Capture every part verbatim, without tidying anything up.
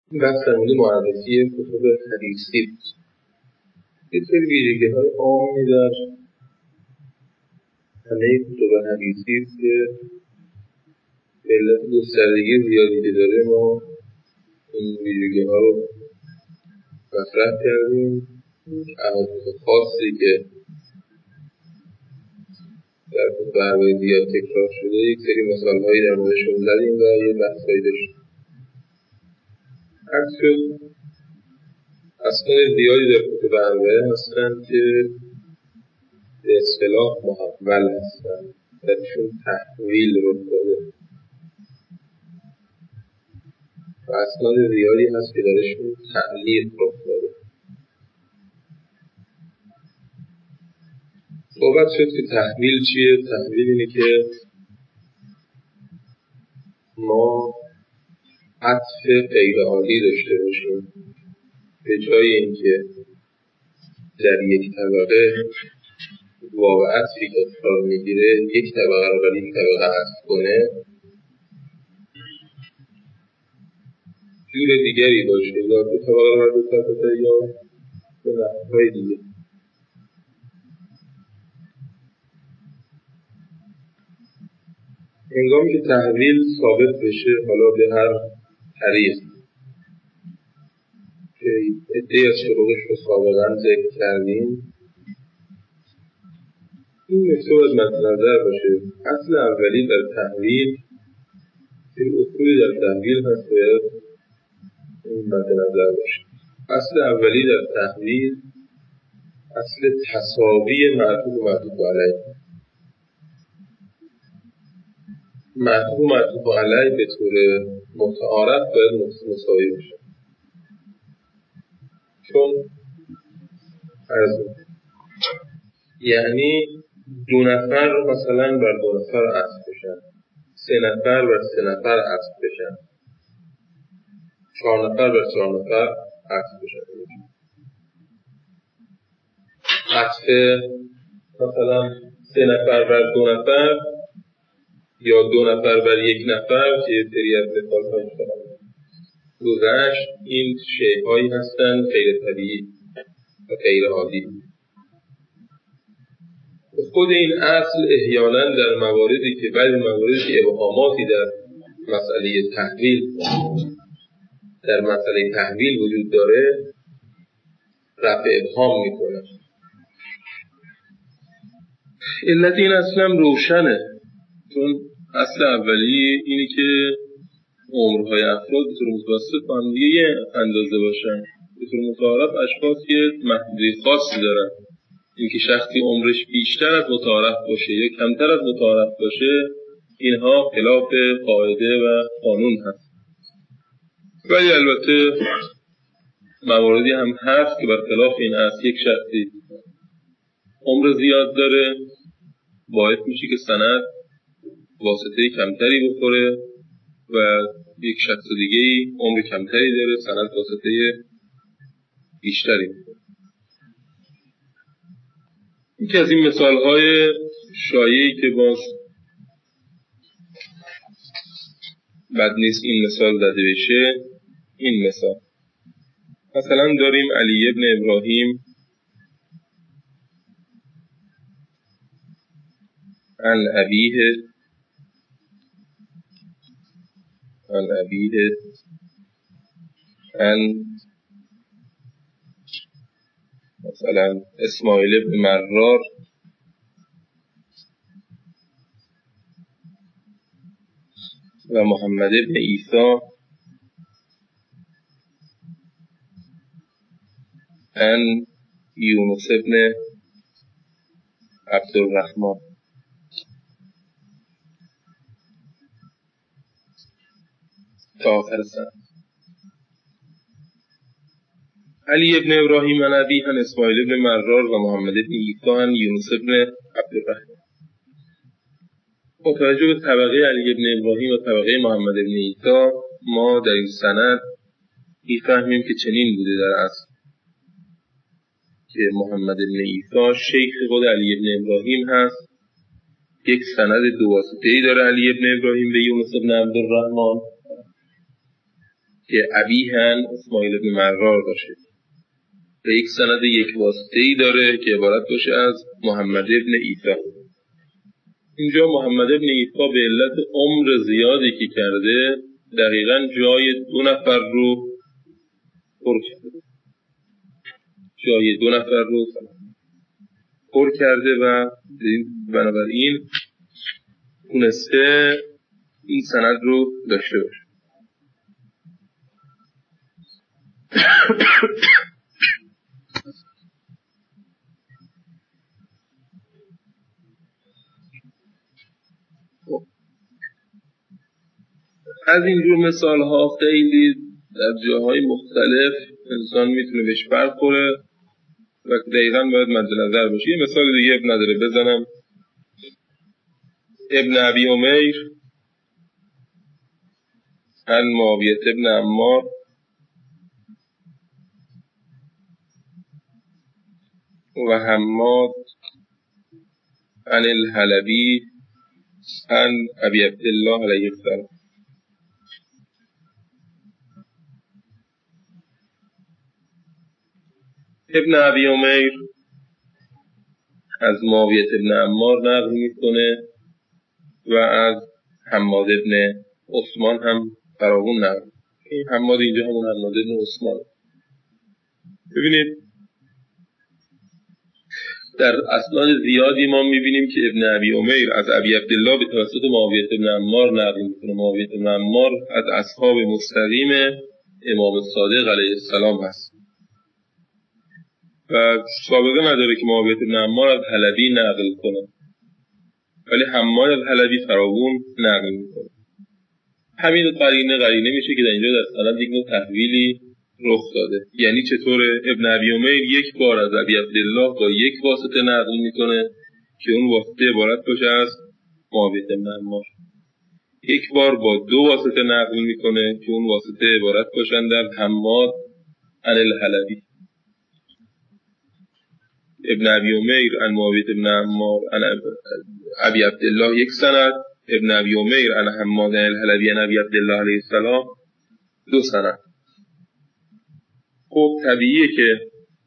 بحث در مورد معرفی کتب حدیثی بود. یه سری ویژگی‌های عامی در همه کتب حدیثی است که به علت گستردگی زیادی که داره ما این ویژگی‌ها رو مطرح کردیم. احادیث خاصی که در کتب اربعین زیاد تکرار شده یک سری مثال‌هایی در موردشون زدیم و یه بحثایی داشتیم. عکس شد اسناد زیادی در کتب اربعه هستند که به اصطلاح محول هستند، درشون تحویل رخ داده و اسناد زیادی هست که درشون تعلیق رخ داده. صحبت شد که تحویل چیه؟ تحویل اینه که ما عطف غیر عادی داشته باشیم، به جای اینکه در یک طبقه واو عطفی که قرار میگیره یک طبقه رو بر یک طبقه عطف کنه، جور دیگری باشه، یا دو طبقه رو بر دو طبقه یا به نحوهای دیگه. هنگامی که تحویل ثابت بشه، حالا به هر طریق که عده‌ای از شروطش رو سابقاً ذکر کردیم، این نکته باید مد نظر باشه. اصل اولی در تحویل، این اصولی در تحویل هست باید این مد نظر باشه. اصل اولی در تحویل اصل تساوی معطوف و معطوف علیه. معطوف و معطوف علیه به طور متعارف باید مساوی بشه، چون از یعنی دو نفر مثلا بر دو نفر عطف بشن، سه نفر بر سه نفر عطف بشن، چهار نفر بر چهار نفر عطف بشن. عطف مثلا سه نفر بر دو نفر یا دو نفر بر یک نفر که یه سری از مثال‌ها گذشت، این شیءهایی هستند غیر طبیعی و غیر عادی. خود این اصل احیانا در مواردی که بعضی مواردی ابهاماتی در مسئله تحویل در مسئله تحویل وجود داره رفع ابهام میکنه. علت این اصل هم روشنه، چون اصل اولی اینی که عمرهای افراد به طور متوسط با هم دیگه یه اندازه باشن. به طور متعارف اشخاص یه محدودی خاصی دارن، اینکه شخصی عمرش بیشتر از متعارف باشه یا کمتر از متعارف باشه، اینها خلاف قاعده و قانون هست. ولی البته مواردی هم هست که برخلاف این است. یک شخصی عمر زیاد داره باعث میشه که سند واسطه کمتری بخوره و یک شخص دیگه عمر کمتری داره سند واسطه بیشتری بخوره. یکی از این مثال‌های شایعی که باز بد نیست این مثال زده بشه، این مثال مثلا داریم علی ابن ابراهیم عن ابیه عن ابیه عن مثلا اسماعیل بن مرار و محمد بن عیسی عن یونس بن عبدالرحمن. تا آخر سند. علی ابن ابراهیم عن ابیه عن اسماعیل بن مرار و محمد بن عیسی عن یونس بن عبدالرحمن. با توجه به طبقه علی ابن ابراهیم و طبقه محمد بن عیسی، ما در این سند می‌فهمیم که چنین بوده در اصل که محمد بن عیسی شیخ خود علی ابن ابراهیم هست. یک سند دو واسطه‌ای داره علی ابن ابراهیم به یونس بن عبدالرحمن که ابیهن اسماعیل بن مرار باشه و یک سند یک واسطه‌ای داره که عبارت باشه از محمد ابن عیسی. اینجا محمد ابن عیسی به علت عمر زیادی که کرده دقیقاً جای دو نفر رو پر کرده جای دو نفر رو پر کرده و بنابراین تونسته این سند رو داشته باشه. از اینجور مثال ها خیلی در جاهای مختلف انسان میتونه بهش برخوره و دقیقاً باید مد نظر باشه. یه مثال دیگه اب نداره بزنم. ابن ابی امیر عن معاویه ابن عمار و حماد عن الحلبی عن ابی عبدالله علیه السلام. ابن ابی امیر از معاویه ابن عمار نقل میکنه و از حماد ابن عثمان هم فراوون نقل. این حماد اینجا همون حماد ابن عثمان. ببینید در اسناد زیادی ما میبینیم که ابن ابی امیر از ابی عبدالله به توسط معاویه ابن عمار نقل میکنه. معاویه ابن عمار از اصحاب مستقیم امام صادق علیه السلام هست و سابقه نداره که معاویه ابن عمار از حلبی نقل کنه، ولی حماد از حلبی فراوون نقل میکنه. همین قرینه قرینه میشه که در اینجا در سند یک نوع تحویلی رخ داده. یعنی چطوره؟ ابن ابی امیر یک بار از ابی عبدالله با یک واسطه نقل میکنه که اون واسطه عبارت باشه از معاویه ابن عمار، یک بار با دو واسطه نقل میکنه که اون واسطه عبارت باشن در حماد عن الحلبی. ابن ابی امیر عن معاویه ابن عمار عن ابی عبدالله یک سند، ابن ابی امیر عن حماد عن الحلبی عن ابی عبدالله علیه السلام دو سند. خب طبیعیه که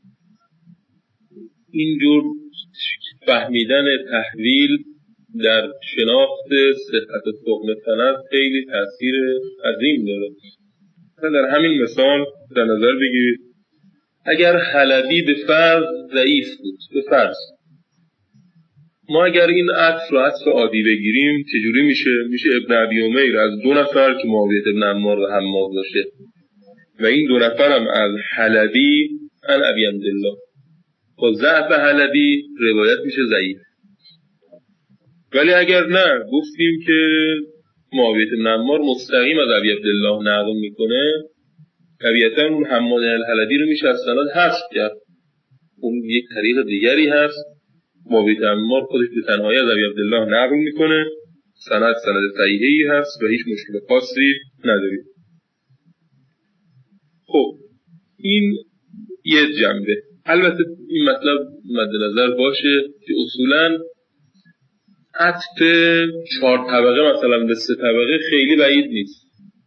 اینجور فهمیدن تحویل در شناخت صحت صحبت سند خیلی تأثیر عظیم داره. در همین مثال در نظر بگیرید اگر حلبی به فرض ضعیف بود، به فرض ما اگر این عطف رو عطف عادی بگیریم چجوری میشه؟ میشه ابن ابی امیر از دو نفر که معاویه ابن عمار و حماد باشه و این دو نفر هم از حلبی عن ابی عبدالله. با ضعف حلبی روایت میشه ضعیف. ولی اگر نه گفتیم که معاویه ابن عمار مستقیم از ابی عبدالله نقل میکنه، طبیعتا اون حماد الحلبی رو میشه از سند حذف کرد. اون یک طریق دیگری هست. معاویه ابن عمار خودش به تنهایی از ابی عبدالله نقل میکنه، سند سند صحیحی هست و هیچ مشکل خاصی ندارید. خب این یه جنبه. البته این مطلب مد نظر باشه که اصولاً عطف چهار طبقه مثلا به سه طبقه خیلی بعید نیست.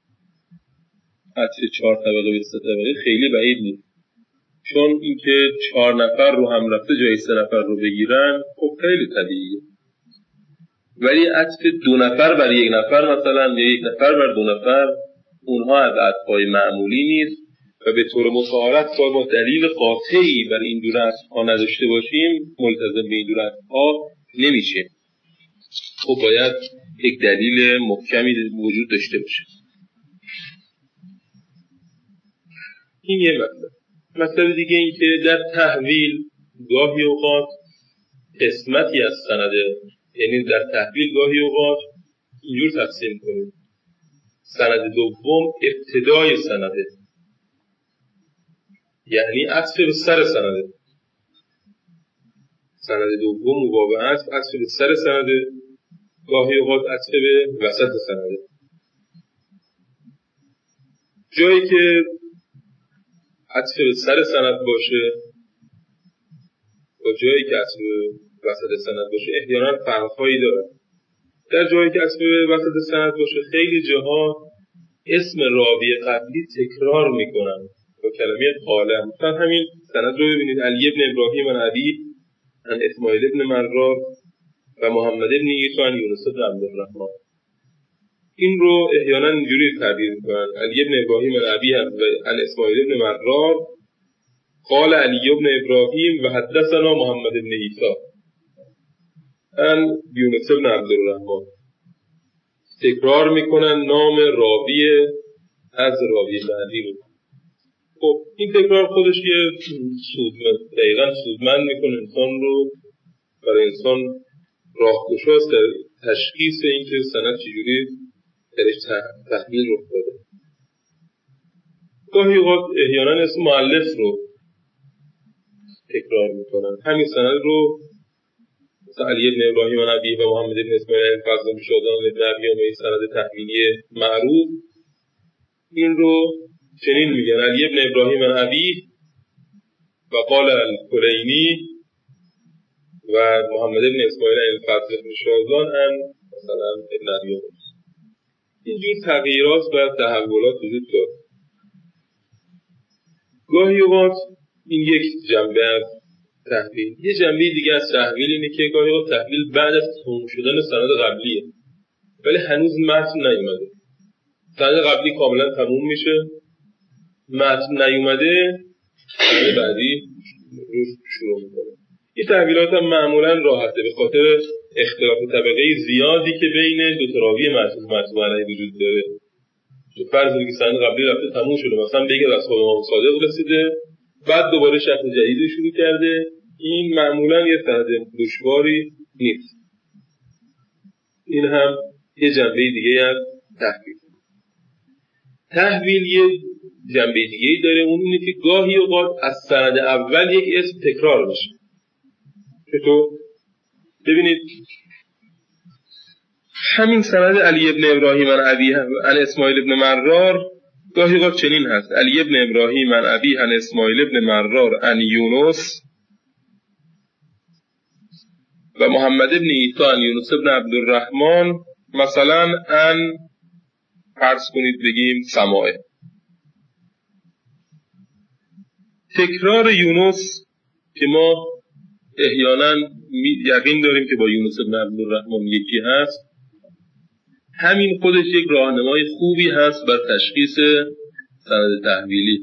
عطف چهار طبقه به سه طبقه خیلی بعید نیست، چون اینکه چهار نفر رو هم رفته جای سه نفر رو بگیرن خب خیلی طبیعیه. ولی عطف دو نفر بر یک نفر مثلا یا یک نفر بر دو نفر اونها از عطف‌های معمولی نیست و به طور متعارف تا ما دلیل قاطعی بر این جور عطف‌ها نداشته باشیم ملتزم به این جور عطف‌ها نمیشه. خب باید یک دلیل محکمی وجود داشته باشه. این یه مطلب. مطلب دیگه این که در تحویل گاهی اوقات قسمتی از سنده، یعنی در تحویل گاهی اوقات اینجور تقسیم کنیم: سند دوم ابتدای سنده، یعنی عطف به سر سنده. سند دوم مباب عطف عطف به سر سنده، گاهی اوقات عطف به وسط سنده. جایی که عطف به سر سند باشه و جایی که عطف به وسط سند باشه احیانا فرق‌هایی داره. در جایی که عطف به وسط سند باشه خیلی جاها اسم راوی قبلی تکرار میکنن با کلمه قال. مثلا همین سند رو ببینید: علی ابن ابراهیم عن ابی عن اسماعیل ابن مرار و محمد ابن عیسی عن یونس بن عبدالرحمن. این رو احیانا اینجوری تعبیر میکنن: علی ابن ابراهیم عن ابی عن اسماعیل ابن مرار قال علی ابن ابراهیم و حدثنا محمد ابن عیسی عن یونس بن عبدالرحمن. تکرار میکنن نام راوی از راوی بعدی رو. خب این تکرار خودش یه سودمند، دقیقاً سودمند میکنه انسان رو، برای انسان راهگشاست در تشخیص اینکه سند چجوری درش تحویل رخ داده. گاهی اوقات احیانا اسم مؤلف رو تکرار میکنن. همین سند رو مثلا علی ابن ابراهیم عن ابی و محمد ابن اسماعیل عن فضل بن شادان ابن ابی و این سند تحویلی معروف، این رو چنین میگن: علی ابن ابراهیم عن ابی و قال الکلینی و محمد ابن اسماعیل عن فضل بن شادان عن مثلا ابن ابی. اینجور تغییرات و تحولات وجود داره. گاهی اوقات این یک جنبه از تحویل. یه جنبه دیگه از تحویل اینه که گاهی اوقات تحویل بعد از تموم شدن سند قبلیه ولی هنوز متن نیومده. سند قبلی کاملا تموم میشه، متن نیومده، سند بعدی شروع میکنه. این تحویلات هم معمولا راحته به خاطر اختلاف طبقه زیادی که بین دو تا راوی مطبوع علیه وجود داره. فرض کنید که سند قبلی رفته تموم شده، مثلا بگه از خود امام صادق رسیده، بعد دوباره شخص جدیدی شروع کرده، این معمولا یه سند دشواری نیست. این هم یه جنبه دیگه از تحویل. تحویل یه جنبه دیگه داره، اون اینه که گاهی اوقات از سند اول یک اسم تکرار میشه. چطور؟ ببینید همین سند علی ابن ابراهیم عن ابی عن اسماعیل ابن مرار گاهی اوقات چنین هست: علی ابن ابراهیم عن ابی عن اسماعیل ابن مرار عن یونس و محمد ابن عیسی عن یونس ابن عبدالرحمن، مثلا عن فرض کنید بگیم سماعه. تکرار یونس که ما احیانا یقین داریم که با یونس ابن عبدالرحمن یکی هست، همین خودش یک راهنمای خوبی هست بر تشخیص سند تحویلی.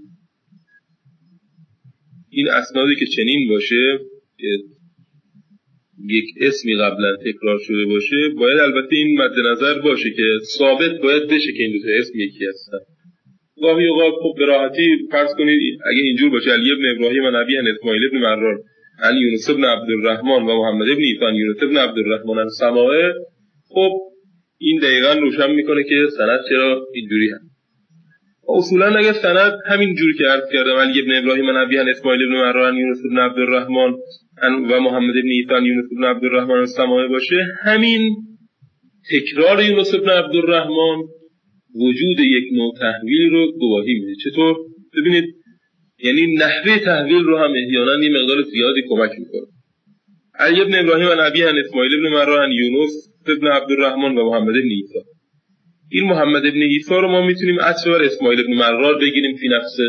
این اسنادی که چنین باشه که یک اسمی قبلا تکرار شده باشه، باید البته این مد نظر باشه که ثابت باید بشه که این دو تا اسم یکی هستن. گاهی اوقات خب به راحتی فرض کنید اگه اینجور باشه: علی ابن ابراهیم عن ابی عن اسماعیل ابن مرار عن یونس ابن عبدالرحمن و محمد ابن عیسی عن یونس ابن عبدالرحمن عن سماعه، خب این دقیقاً روشن میکنه که سند چرا اینجوری هست. اصولا اگه سند همین جوری که عرض کردم علی ابن ابراهیم عن ابی عن اسماعیل ابن مرار عن یونس ابن عبدالرحمن و محمد ابن عیسی عن یونس ابن عبدالرحمن عن سماعه باشه، همین تکرار یونس ابن عبدالرحمن وجود یک نوع تحویل رو گواهی میده. چطور؟ ببینید یعنی نحوه تحویل رو هم احیانا یه مقدار زیادی کمک میکنه. علی ابن ابراهیم عن ابی عن اسماعیل ابن مرار عن یونس ابن عبدالرحمن و محمد ابن عیسی. این محمد ابن عیسی رو ما میتونیم عطف بر اسماعیل ابن مرار بگیریم فی نفسه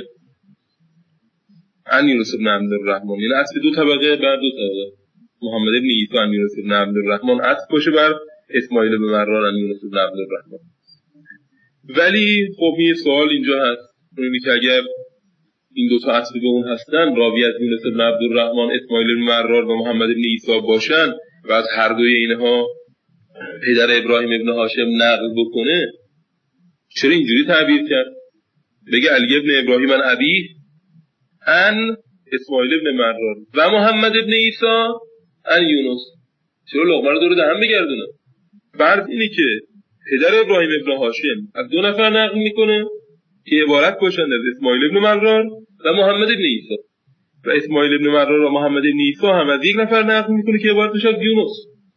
عن یونس ابن عبدالرحمن، یعنی عطف دو طبقه بر دو طبقه. محمد ابن عیسی عن یونس ابن عبدالرحمن عطف باشه بر اسماعیل ابن مرار عن یونس ابن عبدالرحمن. ولی خب یه سوال اینجا هست، اونی که اگر این دو تا عطف به اون هستن، راوی از یونس ابن عبدالرحمن اسماعیل ابن مرار و محمد ابن عیسی باشن و از هر دوی اینها پدر ابراهیم ابن هاشم نقل بکنه، چرا اینجوری تعبیر کرد؟ بگه علی ابن ابراهیم عن ابی عن اسماعیل ابن مرار و محمد ابن عیسی عن یونس، چرا لقمه رو دور دهن بگردونه؟ فرض اینه که پدر ابراهیم ابن هاشم از دو نفر نقل میکنه که عبارت باشند از اسماعیل ابن مرار و محمد ابن عیسی، و اسماعیل ابن مرار و محمد ابن عیسی هم از یک نفر نقل میکنه که عبارت باشه از یونس.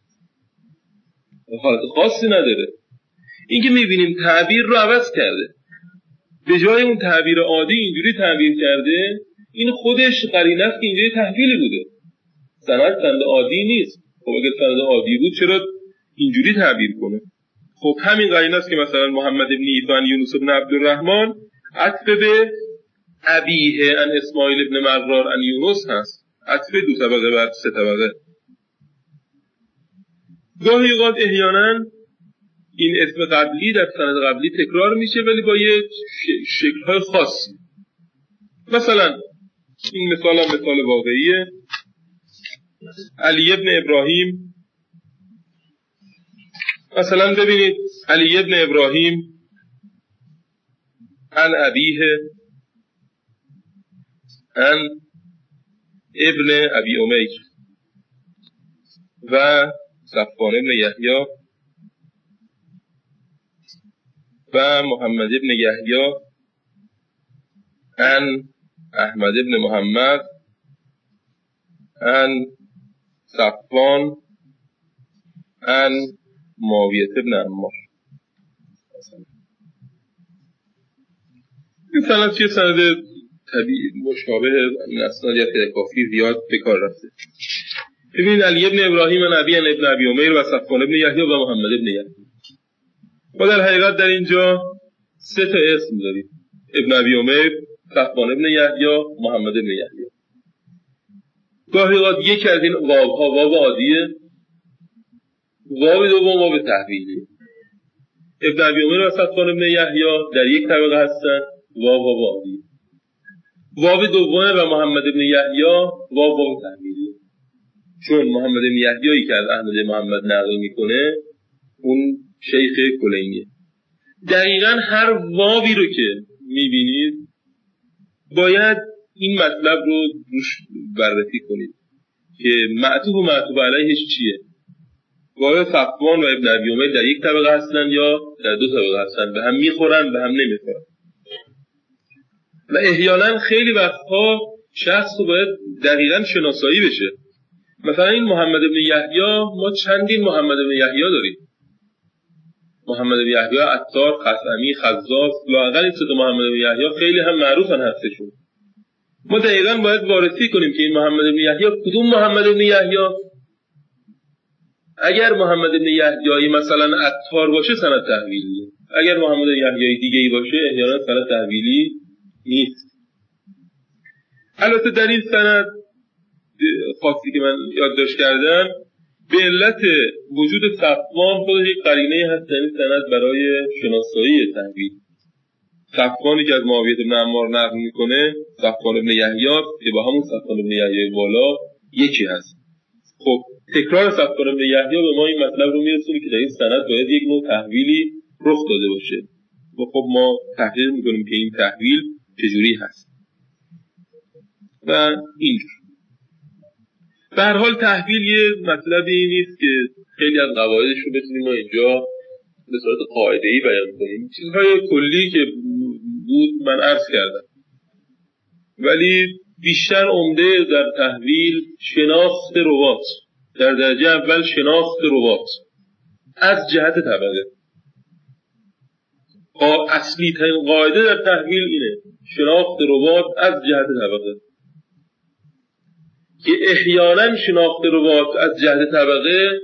حالت خاصی نداره. این که میبینیم تعبیر رو عوض کرده، به جای اون تعبیر عادی اینجوری تعبیر کرده، این خودش قرینه است که اینجوری تحویلی بوده. سند سند عادی نیست. خب اگه سند عادی بود چرا اینجوری تعبیر کنه؟ خب همین قرینه است که مثلا محمد ابن عیسی عن یونس ابن عبدالرحمن عطف به ابیه عن اسماعیل ابن مرار عن یونس هست، عطف دو طبقه بر سه طبقه. گاهی اوقات احیانا این اسم قبلی در سند قبلی تکرار میشه ولی با یه شکل‌های خاصی. مثلا این مثال هم مثال واقعیه. علی ابن ابراهیم، مثلا ببینید علی ابن ابراهیم عن ابیه عن ابن ابی امیر و صفوان ابن یحیی و محمد ابن یحیی عن احمد ابن محمد عن صفوان عن معاویه ابن عمار. این سند چیه؟ سند طبیعی مشابه این اسناد یا کافی زیاد بکار رفته. ببینید علی ابن ابراهیم عن ابی عن ابن ابی امیر و صفوان ابن یحیی و محمد ابن یحیی. ما در حقیقت در اینجا سه تا اسم داریم: ابن ابی امیر، صفوان ابن یحیی، محمد ابن یحیی. گاهی اوقات یکی از این واوها واو عادیه، واو دوم واو تحویلیه. ابن ابی امیر و صفوان ابن یحیی در یک طبقه هستن، واو واو عادیه. واو دوم و محمد ابن یحیی واو واو تحویلیه. چون محمد ابن یحیی که از احمد محمد نقل میکنه اون شیخ کلینیه. دقیقاً هر واوی رو که میبینید باید این مطلب رو روش بررسی کنید که معطوف و معطوف علیهش چیه. واقعا صفوان و ابن ابی امیر در یک طبقه هستن یا در دو طبقه هستن، به هم میخورن به هم نمیخورن. و احیانا خیلی وقتها شخص رو باید دقیقاً شناسایی بشه. مثلا این محمد ابن یحیی، ما چندین محمد ابن یحیی داریم. محمد ابن یحیی عطار، خثعمی، خزاز، لااقل این سه محمد ابن یحیی خیلی هم معروفن هستشون. ما دقیقاً باید وارسی کنیم که این محمد ابن یحیی کدوم محمد ابن یحیی. اگر محمد ابن یحیی مثلا عطار باشه سند تحویلیه، اگر محمد ابن یحیی دیگه ای باشه احیانا سند تحویلی نیست. البته در این سند خاصی که من یادداشت کردم به علت وجود صفوان خودش یک قرینه هست در این سند برای شناسایی تحویل. صفوانی که از معاویه بن عمار نقل میکنه صفوان بن یحیی که با همون صفوان بن یحیی بالا یکی هست. خب تکرار صفوان بن یحیی به ما این مطلب رو میرسونه که در این سند باید یک نوع تحویلی رخ داده باشه. و خب ما تحقیق میکنیم که این تحویل چجوری هست. و اینجور به هر حال تحویل یه مطلبی نیست که خیلی از قواعدش رو بتونیم ما اینجا به صورت قاعده‌ای بیان کنیم. چیزهای کلی که بود من عرض کردم، ولی بیشتر عمده در تحویل شناخت روات، در درجه اول شناخت روات از جهت طبقه. اصلی ترین قاعده در تحویل اینه، شناخت روات از جهت طبقه، که احیانا شناخت روات از جهت طبقه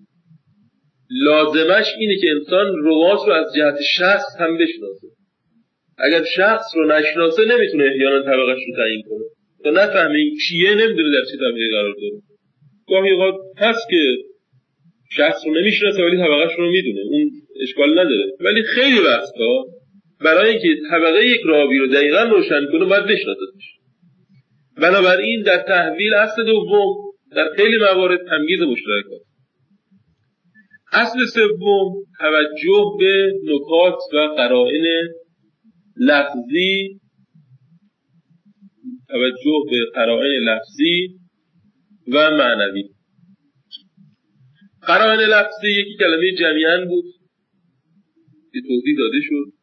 لازمش اینه که انسان روات رو از جهت شخص هم بشناسه. اگر شخص رو نشناسه نمیتونه احیانا طبقهش رو تعیین کنه. تا نفهمه این کیه نمیدونه در چه طبقه قرار داره. گاهی اوقات هست که شخص رو نمیشناسه ولی طبقهش رو میدونه، اون اشکال نداره. ولی خیلی وقتا برای اینکه طبقه یک راوی رو دقیقاً روشن کنه باید بشناسه. بنابراین در تحویل اصل دوم در خیلی موارد تمییز مشترکات. اصل سوم توجه به نکات و قرائن لفظی، توجه به قرائن لفظی و معنوی. قرائن لفظی یکی کلمه جمیعاً بود که توضیح داده شد.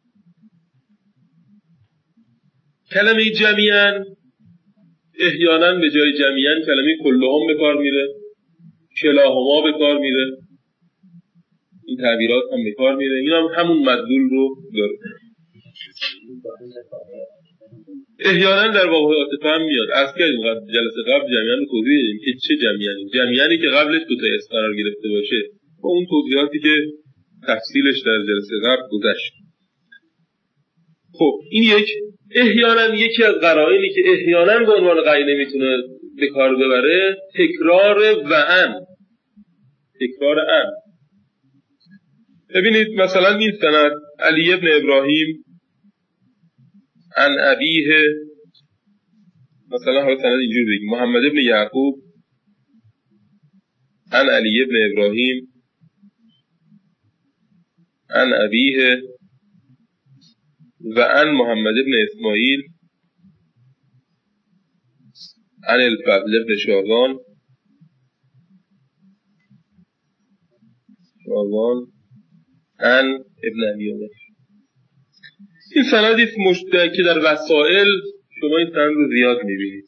کلمه جمیعاً احیانا به جای جمیعاً کلمه کلهم به کار میره، کلاهما به کار میره، این تعبیرات هم به کار میره. این هم همون مدلول رو داره. احیانا در واقع عاطفه هم میاد. از که جلسه قبل جمیعاً رو توضیح دادیم که چه جمیعاً؟ جمیعاًی که قبلش دو تا اسم قرار گرفته باشه با اون توضیحاتی که تفصیلش در جلسه قبل گذشت. خب این یک احیانا یکی از قرائنی که احیانا به عنوان قرینه میتونه به کار ببره تکرار و ان تکرار ان ببینید مثلا این سند علی ابن ابراهیم عن ابیه، مثلا حالا سند اینجوری بگیم محمد ابن یعقوب عن علی ابن ابراهیم عن ابیه و عن محمد ابن اسماعیل عن الفضل ابن شاذان شاذان عن ابن ابی عمر. این سندی مشترک که در وسائل شما این سند رو زیاد میبینید.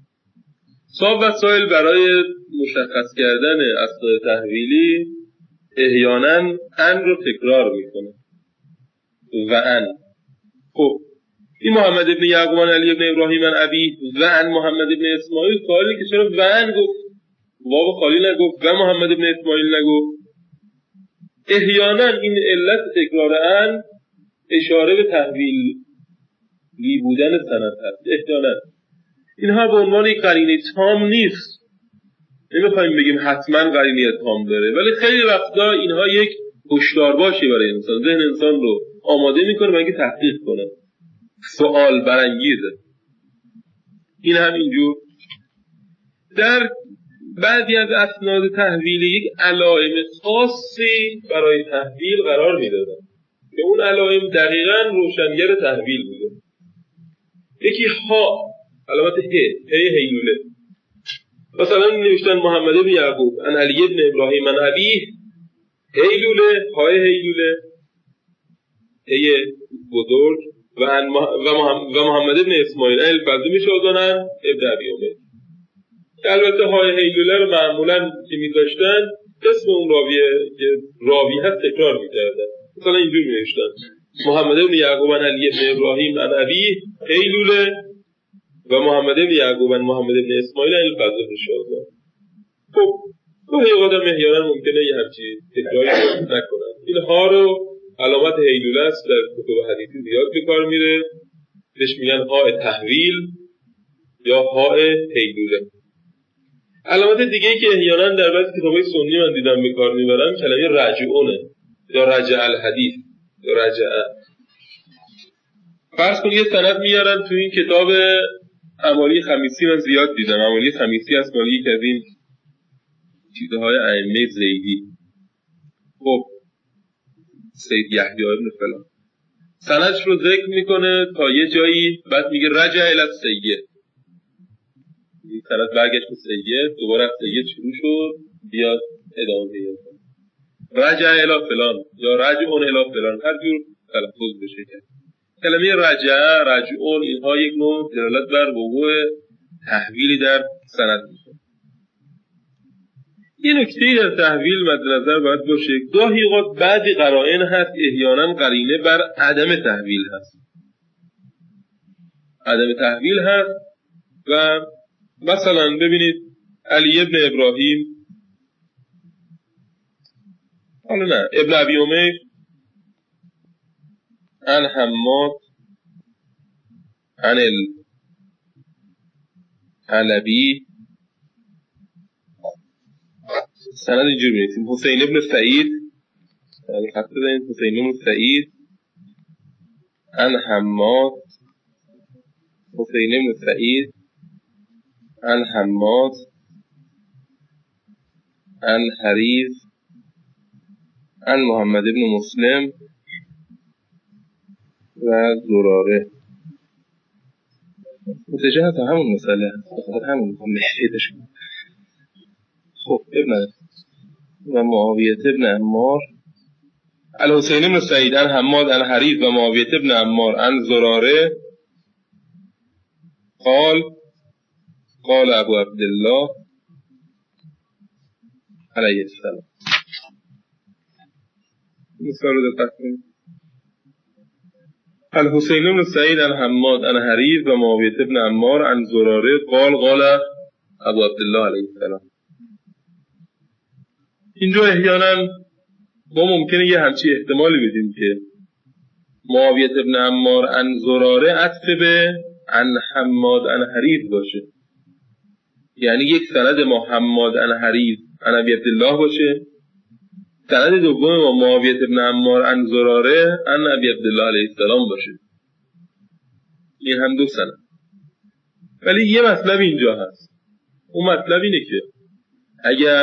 صاحب وسائل برای مشخص کردن اسناد تحویلی احیانا ان رو تکرار میکنه و ان. خب این محمد ابن یعقوب علی ابن ابراهیم عن ابی و عن محمد ابن اسماعیل خالی که چرا و ان گفت، واو خالی نگفت و محمد ابن اسماعیل نگفت. احیانا این علت تکرار ان اشاره به تحویلی بودن سند هست. احیانا اینها به عنوان یک قرینه تام نیست، نمیخوایم بگیم حتما قرینه تام داره، ولی خیلی وقتا اینها یک هشدار باشی برای انسان، ذهن انسان رو آماده میکنه برای اینکه تحقیق کنه، سوال برانگیزه. این هم اینجور در بعضی از اسناد تحویلی یک علائم خاصی برای تحویل قرار میدادن که اون علائم دقیقاً روشنگر تحویل بوده. یکی ها، علامت ه، هی هیلوله. مثلا نوشتن محمد ابن یعقوب عن علی ابن ابراهیم عن ابیه هیلوله، های هیلوله، هی بزرگ و و محمد ابن اسماعیل الفضل ابن شاذان ابن ابی عمر. البته های هیلوله رو معمولا که میذاشتن اسم اون راوی که راوی هست تکرار میکردن. مثلا اینجور می‌نوشتن محمد ابن یعقوب عن علی ابن ابراهیم عن ابیه هیلوله و محمد ابن یعقوب عن محمد ابن اسماعیل الفضل ابن شاذان. خب تو هی آدم احیانا ممکنه یه همچی تکراری نکنن. اینها رو علامت هیلوله است، در کتب حدیثی زیاد به کار میره، بهش میگن های تحویل یا های هیلوله. علامت دیگه ای که احیانا در بعضی کتابای سنی من دیدم به کار میبرن کلمه رجعونه یا رجع الحدیث یا رجع. فرض کنید یه سند میارن تو این کتاب امالی خمیسی، من زیاد دیدم امالی خمیسی از مالی یک از این چیزهای ائمه زیدی، خب سید یحیی بن فلان، سندش رو ذکر میکنه تا یه جایی، بعد میگه رجع الی السید، این سند برگشت به سید، دوباره از سید شروع شد بیاد ادامه پیدا کنه، رجع الی فلان یا رجعون الی فلان، هر جور تلفظ بشه. کلمه رجع، رجعون، اینها یک نوع دلالت بر وقوع تحویلی در سند میشه. یه نکته در تحویل مد نظر باید باشه، گاهی اوقات بعضی قرائن هست احیانا قرینه بر عدم تحویل هست. عدم تحویل هست و مثلا ببینید علی ابن ابراهیم، حالا نه، ابن ابی عمر عن حماد عن الحلبی، سند اینجور بینیدیم حسین ابن سعید، خط بزنید حسین ابن سعید عن حماد، حسین ابن سعید عن حماد عن حریز عن محمد ابن مسلم و زراره. متوجه هست همون مسئله هست، همون میخوام نحیدش کنم. خب ابن و معاویه ابن عمار الحسین ابن سعید عن حماد عن حریز و معاویه ابن عمار عن زراره قال قال ابو عبدالله علیه السلام. مثال رو دقت کنید. الحسین ابن سعید عن حماد عن حریز و معاویه ابن عمار عن زراره قال قال ابو عبدالله علیه السلام. اینجا احیانا ما ممکنه یه همچی احتمالی بدیم که معاویه ابن عمار عن زراره عطف به عن حماد عن حریث باشه، یعنی یک سند ما حماد عن حریث عن ابی عبدالله باشه، سند دوم ما معاویه ابن عمار عن زراره عن ابی عبدالله علیه السلام باشه. این هم دو سند. ولی یه مطلب اینجا هست. اون مطلب اینه که اگر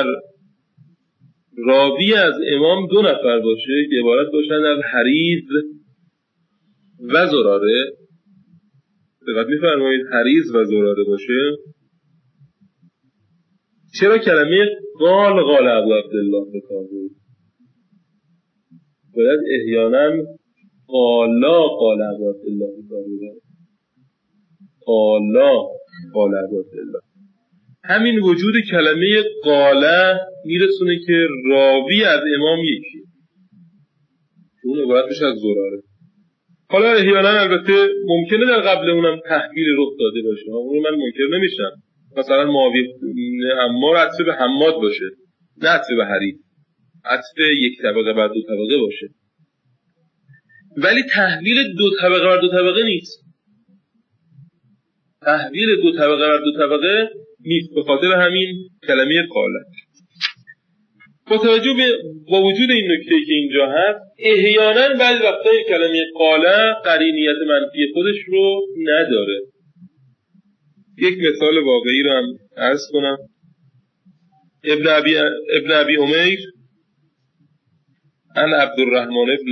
راوی از امام دو نفر باشه که عبارت باشن از حریث و زراره، دقت می‌فرمایید حریث و زراره باشه، چرا کلمه قال قال ابو عبدالله به کار برد؟ باید احیانا قالا قال ابو عبدالله به کار برد. قالا قال ابو عبدالله. همین وجود کلمه قاله میرسونه که راوی از امام یکی، اون عبارت بشه از زراره. حالا احیانا البته ممکنه در قبل اونم تحویل رخ داده باشه، اون من منکر نمیشم، مثلا معاویه عمار عطف به حماد باشه، نه عطف به حریث، عطف یک طبقه بر دو طبقه باشه، ولی تحویل دو طبقه بر دو طبقه نیست. تحویل دو طبقه بر دو طبقه نیست، به خاطر همین کلمه قاله. با توجه به با وجود این نکته که اینجا هست، احیانا بعضی وقتا کلمه قاله قرینیت منفی خودش رو نداره. یک مثال واقعی رو هم عرض کنم. ابن ابی ابن ابی امیر عن عبدالرحمن ابن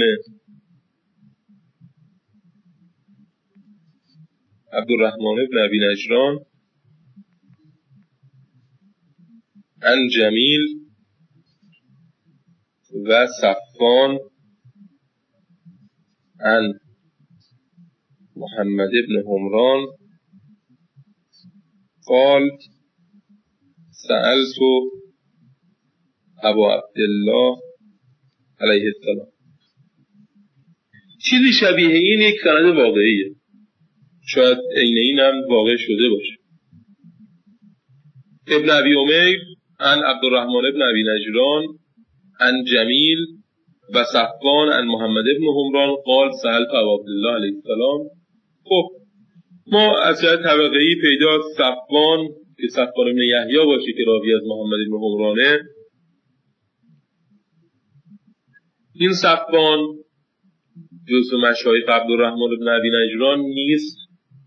عبدالرحمن ابن ابی نجران عن جمیل و صفوان عن محمد ابن حمران قال سألت ابو عبدالله علیه السلام. چیزی شبیه این یک سند واقعیه، شاید عین این هم واقع شده باشه. ابن ابی امیر عن عبدالرحمن ابن ابی نجران عن جمیل و صفوان عن محمد ابن حمران قال سألت ابو عبدالله علیه السلام. خب ما از جهت طبقه‌ای پیدا صفوان که صفوان ابن یحیی باشه که راوی از محمد ابن حمرانه. این صفوان جزو مشایخ عبدالرحمن ابن ابی نجران نیست،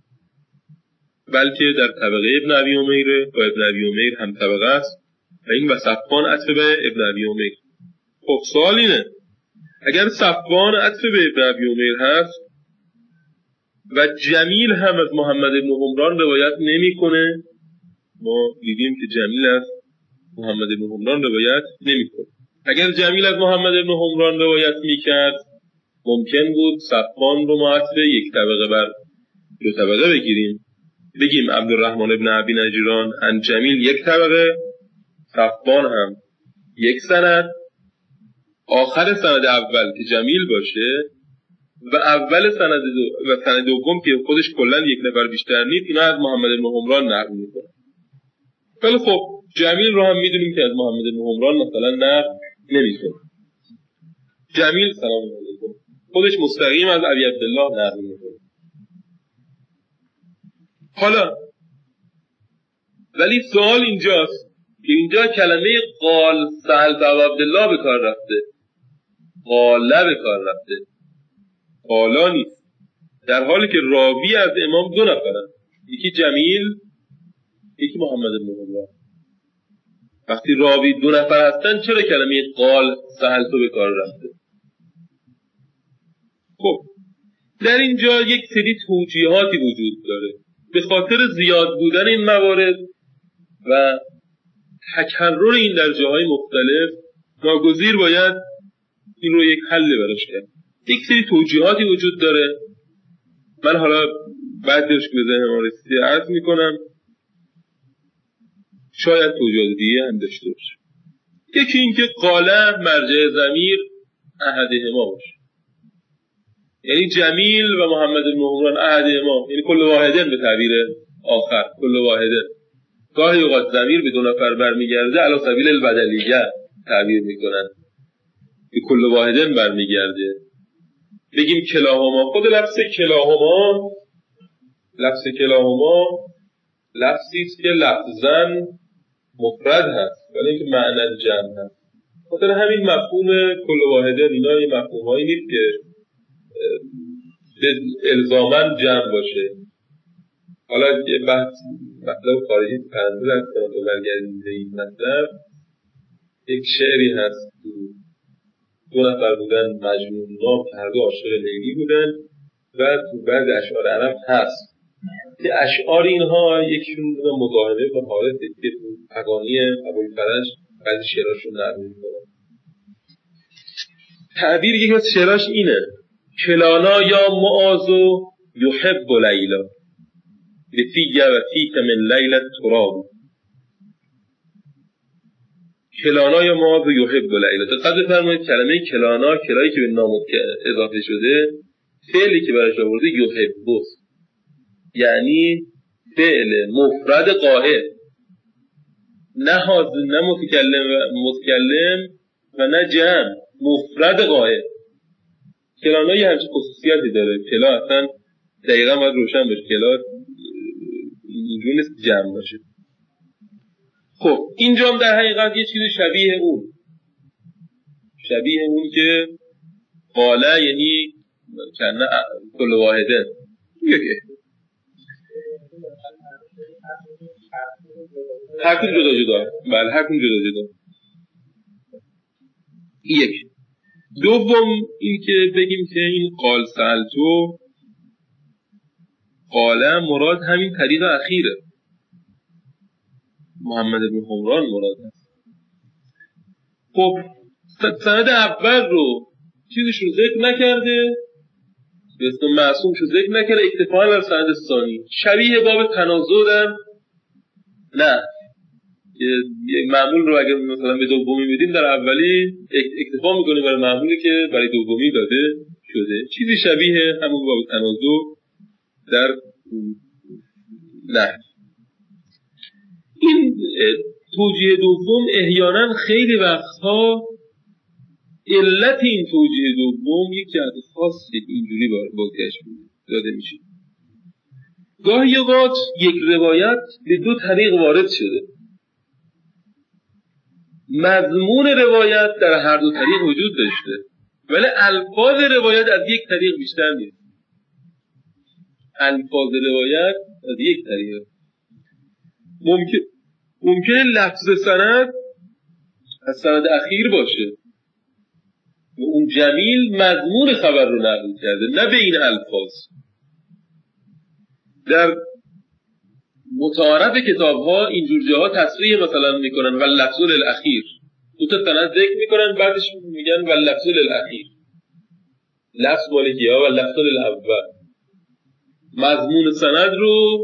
بلکه در طبقه ابن ابی امیره و ابن ابی امیر هم طبقه است و این و صفوان عطف به ابن ابی امیر. خب سوال اینه، اگر صفوان عطف به ابن ابی امیر هست و جمیل هم از محمد ابن حمران روایت نمی کنه، ما دیدیم که جمیل از محمد ابن حمران روایت نمی کنه. اگر جمیل از محمد ابن حمران روایت می کرد ممکن بود صفوان رو ما عطف یک طبقه بر دو طبقه بگیریم، بگیم عبدالرحمن ابن ابی نجران عن جمیل یک طبقه، صفوان هم یک سند، آخر سند اول که جمیل باشه و اول سند دو و سند دوم که خودش کلا یک نفر بیشتر نیست، اینا از محمد بن حمران نقل میکنه. ولی خب جمیل رو هم میدونیم که از محمد بن حمران مثلا نقل نمیکنه. جمیل سلام علیکم خودش مستقیم از ابی عبدالله نقل میکنه. حالا ولی سوال اینجاست که اینجا کلمه قال سهل ابو عبدالله به کار رفته، قاله به کار رفته، قالا نیست، در حالی که راوی از امام دو نفرن، یکی جمیل یکی محمد بن حمران. وقتی راوی دو نفر هستن چرا کلمه قال سهل تو به کار رفته؟ خب در اینجا یک سری توجیهاتی وجود داره. به خاطر زیاد بودن این موارد و تکرر این در جاهای مختلف ناگزیر باید این رو یک حل براش کرد. یک سری توجیهاتی وجود داره، من حالا بعدش به ذهن ما رسیده عرض میکنم، شاید توجیهات دیگه هم داشته باشه. یکی این که قاله مرجع ضمیر احدهما باشه، یعنی جمیل و محمد بن حمران احدهما، یعنی کل واحدن به تعبیر آخر، کل واحدن. گاهی اوقات ضمیر به دو نفر برمیگرده علی سبیل البدلیه تعبیر میکنن، به کل واحدن برمیگرده. بگیم کلاهما، خود لفظ کلاهما لفظ کلاهما لفظی است که لفظاً مفرد هست ولی اینکه معنی جمع هست. خاطر همین مفهوم کل واحدن اینا یه مفهومایی نیست که الزاماً جمع باشه. حالا یه بحث مطلب خارجی پرنده در کنات و برگردیم به این مطلب. یک شعری هست، دو نفر بودن مجنون نام که هر دو عاشق لیلی بودن و تو بعد اشعار عرب هست که اشعار اینها یکیشون مزاحمه با حالت که تو اغانی ابوالفرج بعضی شعراشون نقل می‌کنن. تعبیر یکی از شعراش اینه: کلانا یا معاذ یحب لیلا لفی و فیک من لیلت تراب. کلانا یا معاذ یحب لیلا. دقت بفرمایید کلمه کلانا، کلایی که به نام اضافه شده، فعلی که برش آورده یحب، یعنی فعل مفرد قائل، نه حاضر نه متکلم و متکلم و نه جمع، مفرد قائل. کلانا یه همچین خصوصیتی داره. کلا اصلا دقیقا باید روشن باشه، کلا اینجور نیست جمع باشه. خب اینجا هم در حقیقت یه چیز شبیه اون شبیه اون که قاله یعنی کنه کل واحده هر کن جدا جدا بله هر کن جدا جدا. یک دوم این که بگیم که این قال سألتو قاله مراد همین طریق اخیره، محمد بن حمران مراد هست. خب سند اول رو چیزش رو ذکر نکرده، به اسم معصومش رو ذکر نکرده، اکتفاً بر سند ثانی. شبیه باب تنازع نه، معمول رو اگر مثلا به دومی میدیم در اولی اکتفا میکنیم برای معمولی که برای دومی داده شده. چیزی شبیه همون باب تنازع در نه. این توجیه دوم احیانا خیلی وقتها علت این توجیه دوم یک جهت خاصی اینجوری بازگشت داده میشه. گاهی اوقات یک روایت به دو طریق وارد شده، مضمون روایت در هر دو طریق وجود داشته ولی الفاظ روایت از یک طریق بیشتر نیست. الفاظ روایت از یک طریق ممکن ممکنه لفظ سند از سند اخیر باشه و اون جمیل مضمون خبر رو نقل کرده، نه به این الفاظ. در متعارف کتاب ها اینجور جاها تصریح مثلا میکنن و لفظ الاخیر، دو تا سند ذکر میکنن بعدش میگن و لفظ الاخیر، لفظ مالکی ها و لفظ الاول. مضمون سند رو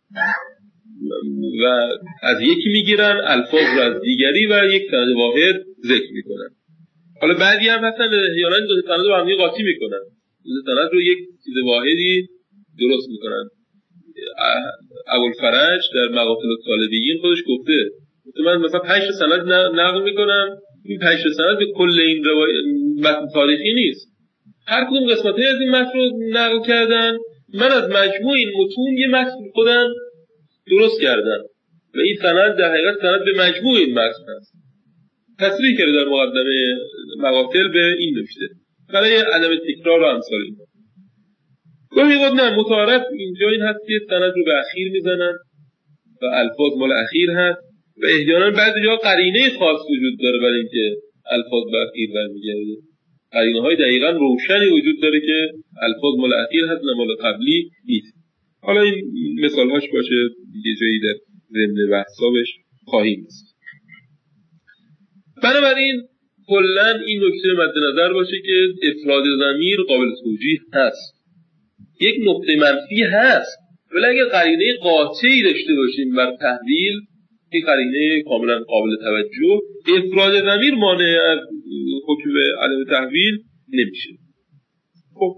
و از یکی میگیرن، الفاظ رو از دیگری و یک سند واحد ذکر میکنن. حالا بعضی هم مثلا احیانا دو سند رو هم قاطی میکنن، دو سند رو یک چیز واحدی درست میکنن. ابوالفرج در مقاتل الطالبین خودش گفته من مثلا پنج سند نقل میکنم، این پنج سند به کل این روایت متن تاریخی نیست، هر کدوم قسمت‌های از این متن رو نقل کردن، من از مجموع این متون یه متن خودم درست کردم و این سند در حقیقت سند به مجموع این متن است. تصریح کرده در مقدمه مقاتل به این نوشته برای عدم تکرار و امثال این. گاهی وقت نه، متعارف اینجا این هست که سند رو به اخیر میزنن و الفاظ مال اخیر هست و احیانا بعضی جا قرینه خاص وجود داره برای اینکه الفاظ به اخیر برمیگرده. قرینه های دقیقاً روشنی وجود داره که الفاظ مال اخیر هست نه مال قبلی نیست. حالا این مثال هاش باشه یه جایی در ضمن بحثابش خواهیم است. بنابراین کلاً این نکته مد نظر باشه که افراد ضمیر قابل توجیه هست. یک نقطه منفی هست ولی اگر قرینه قاطعی داشته باشیم بر تحویل، این قرینه کاملا قابل توجه، افراد ضمیر مانع از حکم به عدم تحویل نمیشه. خب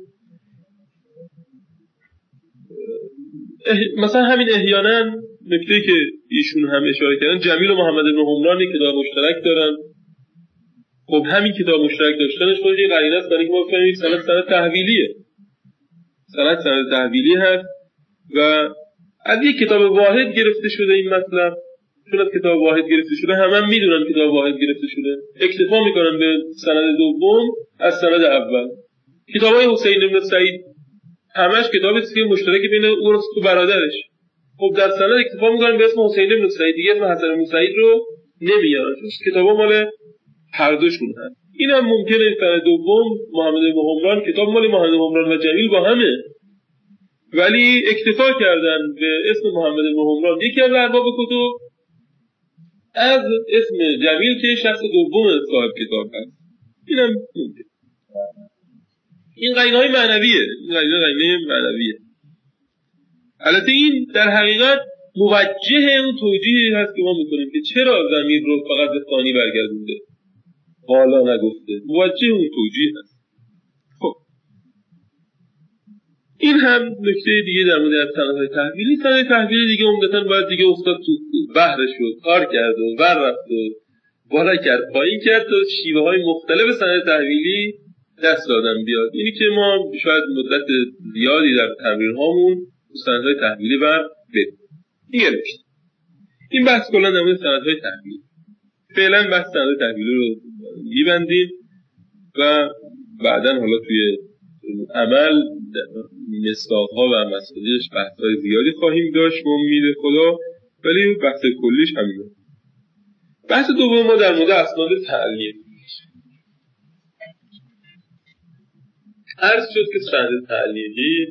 مثلا همین احیانا نکته که ایشون هم اشاره کردن، جمیل و محمد بن حمرانی که دار مشترک دارن خب همین کتاب مشترک داشتنش خودش یه قرینه است برای اینکه ما بفهمیم سند سند تحویلیه. سند سند تحویلی هست و از یک کتاب واحد گرفته شده این مطلب. چون از کتاب واحد گرفته شده همه هم میدونن کتاب واحد گرفته شده، اکتفا میکنن به سند دوم از سند اول. کتابای حسین بن سعید همش کتاب سیه مشترک بین اون و برادرش. خب در سند اکتفا میکنن به اسم حسین بن سعید، دیگه اسم حسن بن سعید رو نمیارن چون کتابا مال هر دوشون هست. این هم ممکنه سند دوم محمد بن عمران، کتاب مال محمد بن عمران و جمیل با همه، ولی اکتفا کردن به اسم محمد بن عمران یکی از ارباب کتب از اسم جمیل که شخص دوم صاحب کتاب هست. این هم ممکنه. این قرینه های معنویه، این قرینه قرینه معنویه. البته این در حقیقت موجه اون توجیهی هست که ما میکنیم که چرا ضمیر رو فقط به ثانی برگردونده، حالا نگفته. موجه اون توجیه هست. خب این هم نکته دیگه در مورد سندهای تحویلی. سند تحویلی دیگه عمدتاً باید دیگه استاد تو بحرش رو کار کرد و ور رفت و بالا کرد پایین کرد تا شیوه های مختلف سند تحویلی دست دادن بیاد. اینی که ما شاید مدت زیادی در تمرین هامون سندهای تحویلی بر بریم. دیگه نمیشه. این بحث کلا در مورد سندهای تحویلی. فعلا بحث سندهای تحویلی رو میبندیم و بعداً حالا توی عمل مصداق‌ها و مسائلش بحث‌های زیادی خواهیم داشت به امید خدا، ولی بحث کلیش همینه. بحث دوم ما در مورد اسناد تعلیق. عرض شد که سند تعلیقی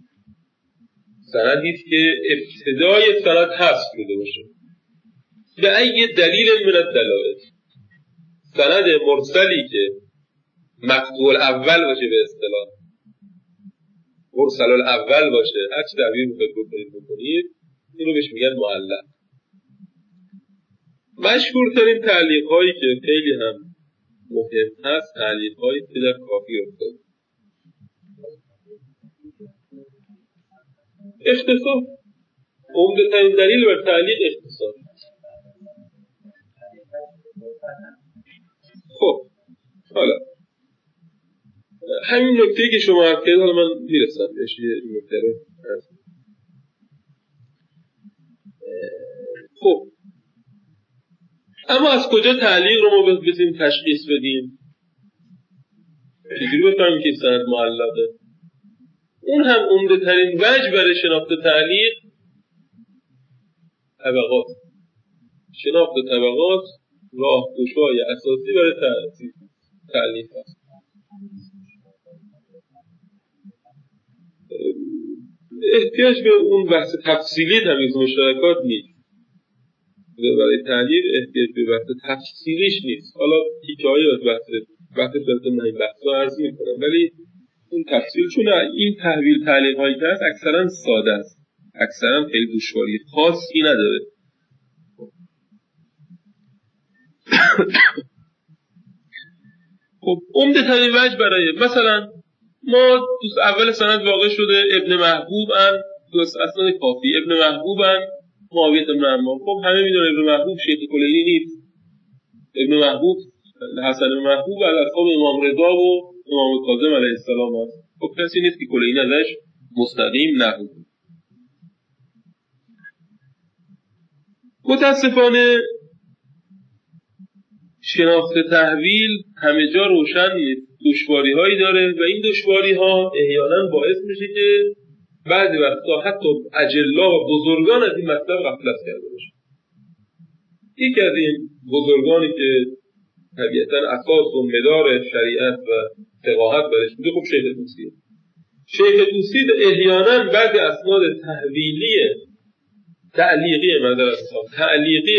سندی است که ابتدای سند حذف شده باشه به ای دلیل من الدلائل. سند مرسلی که مقطوع الاول باشه، به اصطلاح مرسل الاول باشه، هر چی تعبیر بکنید بکنید اینو بهش میگن معلق. مشهورترین تعلیق هایی که خیلی هم مهم هست تعلیق هایی که در کافی افتاد. اختصار، عمده ترین دلیل بر تعلیق اختصار. خب حالا همین نکته‌ای که شما عرض کردید، حالا من میرسم بهش این نکته رو. خب اما از کجا تعلیق رو ما بتونیم تشخیص بدیم؟ چجوری بفهمیم که سند معلقه؟ اون هم عمده ترین وجه برای شناخت تعلیق طبقات. شناخت طبقات راهگشای اساسی برای تعلیق است. احتیاج به اون بحث تفصیلی تمیز مشترکات نیست. برای تعلیق احتیاج به بحث تفصیلیش نیست. حالا تیکه‌ای از بحث بحث فرض من این بحثا عرض می‌کنم، ولی اون تفصیل چون این تحویل تعلیق هایی که هست اکثرا ساده است، اکثرا خیلی دشواری خاصی نداره. خب عمده ترین وجه برای مثلا ما دوست اول سند واقع شده ابن محبوب ان دوست اسناد کافی ابن محبوب ان معاویه بن عمار. خب همه میدونن ابن محبوب شیخ کلینی نیست. ابن محبوب حسن بن محبوب از اصحاب امام رضا و امام کاظم علیه السلام است. خب کسی نیست که کلینی ازش مستقیم نقل کنه. متاسفانه شناخت تحویل همه جا روشن نیست، دشواری هایی داره و این دشواری ها احیانا باعث میشه که بعضی وقتا حتی اجلا و بزرگان از این مطلب غفلت کرده باشه. یکی از این بزرگانی که طبیعتا اساس و مدار شریعت و فقاهت برش بوده خب شیخ طوسیه. شیخ طوسی احیانا بعضی اسناد تحویلی تعلیقی مدرسه تعلیقی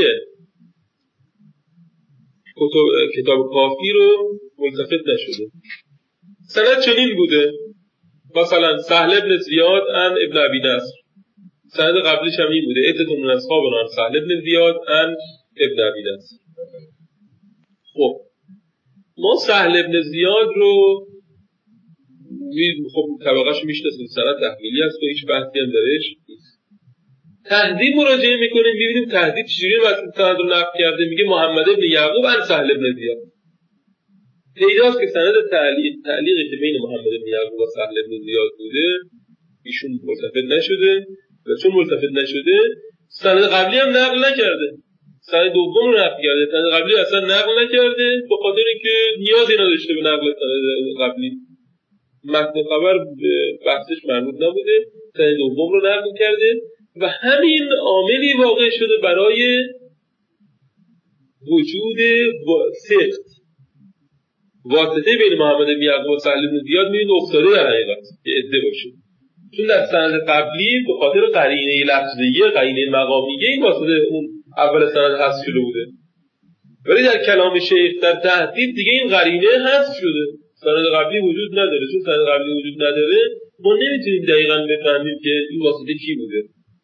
کتاب کافی رو ملتفت نشده. سند چنین بوده مثلا سهل ابن زیاد ان ابن ابی نصر، سند قبلیش هم این بوده عدة من اصحابنا سهل ابن زیاد ان ابن ابی نصر. خب ما سهل ابن زیاد رو خب طبقه‌اش میشناسیم، سند تحویلی هست و هیچ بحثی هم درش نیست. تهذیب مراجعه میکنیم ببینیم تهذیب چجوری واسه سند رو نقل کرده. میگه محمد ابن یعقوب ان سهل ابن زیاد. پیداست که سند تعلیق تعلیقی که بین محمد بن یعقوب و سهل بن زیاد بوده ایشون ملتفت نشده و چون ملتفت نشده سند قبلی هم نقل نکرده، سند دوم رو نقل کرده، سند قبلی اصلا نقل نکرده به خاطر اینکه نیازی نداشته به نقل سند قبلی، متن خبر بحثش مربوط نبوده، سند دوم رو نقل کرده و همین عاملی واقع شده برای وجود سخت واسطه بین محمد بن یعقوب و سهل بن زیاد میبینید افتاده در حقیقت که عده باشه، چون در سند قبلی به خاطر قرینه لفظیه قرینه مقامیه این واسطه اون اول سند حذف شده بوده، ولی در کلام شیخ در تهذیب دیگه این قرینه حذف شده، سند قبلی وجود نداره، چون سند قبلی وجود نداره ما نمیتونیم دقیقاً بفهمیم که این واسطه کی بوده.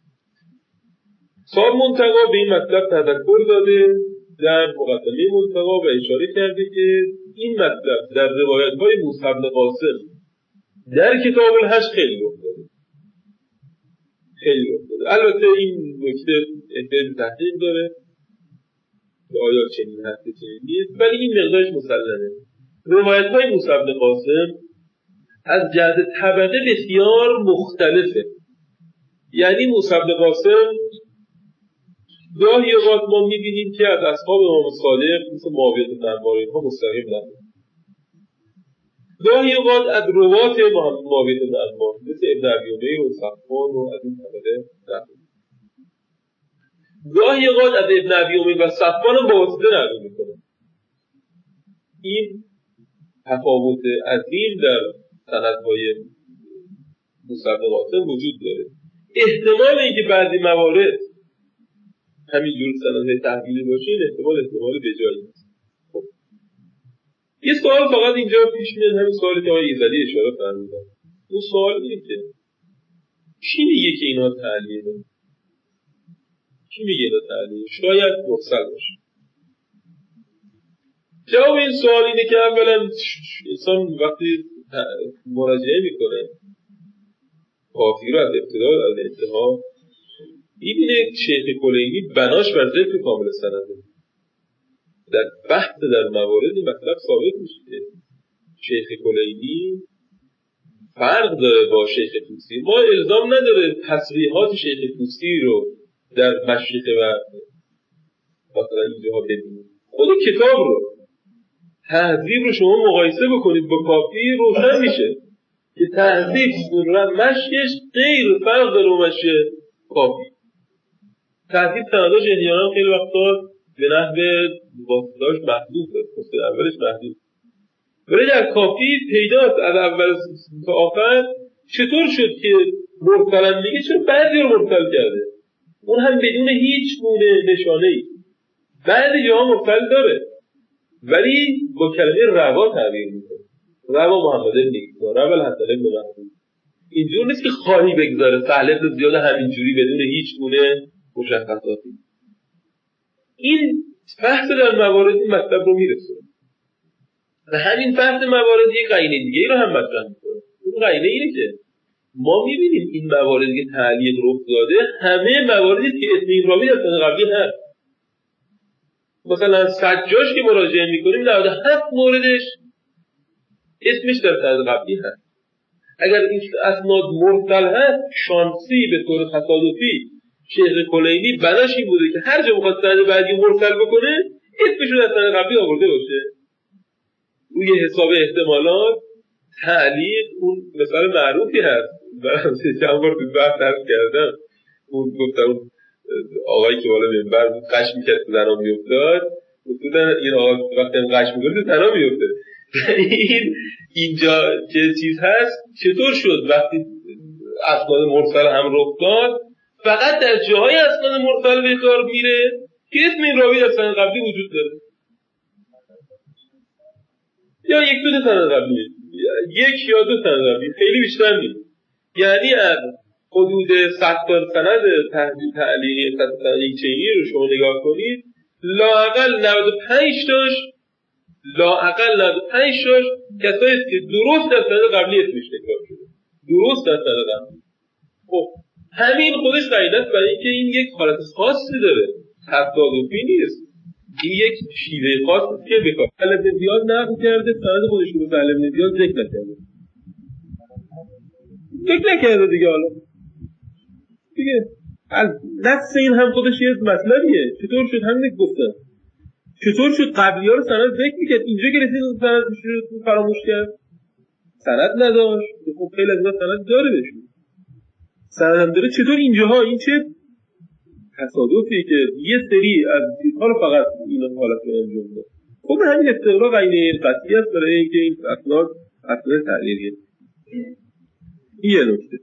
صاحب منتقا به این مطلب تذکر داده در مقدمه منتقا و اشاره کرده که این مطلب در روایت‌های موسی بن قاسم در کتاب الحج خیلی رخ داده خیلی رخ داده البته این نکته احتیاج تحقیق داره که آیا چنین هست چنین نیست، ولی این مقدارش مسلمه. روایت‌های موسی بن قاسم از جهت طبقه بسیار مختلفه، یعنی موسی بن قاسم گاهی اوقات ما می‌بینیم که از اصحاب امام صادق مثل معاویه بن عمار اینها مستقیم نبود، گاهی اوقات از روات محمد معاویه بن عمار مثل ابن ابی امیه و صفوان و از این طبقه نبود، گاهی اوقات از ابن ابی امیه و صفوان هم با واسطه نقل می‌کنه. این تفاوت عظیم در سندهای موسی بن قاسم وجود داره. احتمال اینکه بعضی موارد همینجور سندهای تحویلی باشه این احتمال احتمال بجایی است. خب یه سوال فقط اینجا پیش میاد، همین سوالی که آقای ایزدی اشاره فرمودن، اون سوال اینه که کی میگه که اینا تعلیله؟ کی میگه اینا تعلیله؟ شاید مرسل باشه. جواب این سوال اینه که اولا انسان وقتی مراجعه میکنه کافی رو از ابتدا از انتها می‌بینه شیخ کلینی بناش بر ذکر کامل سنده. در بحث در مواردی مطلب ثابت میشه که شیخ کلینی فرق داره با شیخ توسی. ما الزام نداره تصریحات شیخ توسی رو در مشرق و مثلا اینجاها ببینید، خود کتاب رو تهذیب رو شما مقایسه بکنید با کافی روشن میشه که تهذیب مشیش غیر فرق داره با مشی کافی. تهذیب سنداش احیانا خیلی وقتا به نحو واسطاش محدوده، فصل اولش محدود، ولی در کافی پیداست از اول تا آخر چطور شد که مرسلن میگه چرا بعضی رو مرسل کرده، اون هم بدون هیچ گونه نشانه‌ای. بعضی جاها مرسل داره ولی با کلمه روا تعبیر میکنه، روا محمد بن عیسی، روا الحسن بن محمود. اینجور نیست که خواهی بگذاره سهل بن زیاد همینجوری بدون هیچ گونه مشخصاتی. این بحث در موارد این مطلب رو میرسونه و همین بحث موارد یک قرینه دیگه رو هم مطرح میکنه. اون قرینه اینه که ما میبینیم این مواردی که تعلیق رخ داده همه مواردی که اسم این راوی در سند قبلی هست. مثلا سجاش که مراجعه میکنیم نود و هفت موردش اسمش در سند قبلی هست. اگر این اسناد مرسل هست شانسی به طور تصادفی شیخ کلینی بناش این بوده که هر جا بخواد سند بعدی مرسل بکنه اسمش رو در سند قبلی آورده باشه. روی حساب احتمالات تعلیق اون مثال معروفی هست، من چند بار تو بحث عرض کردم، اون گفتم آقایی که بالا منبر بود قش میکرد تو زنا میافتاد، گفتن این آقا وقتی هم قش میکنه تو زنا میافته. این اینجا که چیز هست چطور شد وقتی اسناد مرسل هم رخ داد فقط در جاهای اسناد مرسل به کار میره که اسم این راوی در سند قبلی وجود داره، یا یک دو سند قبلی، یک یا دو سند قبلی، خیلی بیشتر نیست. یعنی از حدود صد تا سند تحلیل تعلیقی یک چینی رو شما نگاه کنید، لااقل نود و پنج تاش لااقل نود و پنج تاش کسایی است که درست در سند قبلی اسمش تکرار شده، درست در سند قبلی. خب همین خودش قاعده است برای اینکه این یک حالت خاصی داره، تصادفی نیست. این یک شیوه خاصی که به سهل بن زیاد نقل کرده، سند خودش رو به سهل بن زیاد ذکر نکرده. ذکر نکرده دیگه. حالا دیگه نفس این هم خودش یه مطلبیه. چطور شد همین گفتم؟ چطور شد قبلی‌ها رو سند ذکر می‌کرد، اینجا که رسید سند رو فراموش کرد؟ سند نداشت. خب خیلی از اینا سند داره بهشون. سند هم داره. چطور اینجاها این چه تصادفی که یه سری از چیزها رو فقط این حالت رو انجام داد. خب همین استقراق عین قطعی است برای اینکه این اسناد اسناد تعلیقیه. این یه نکته.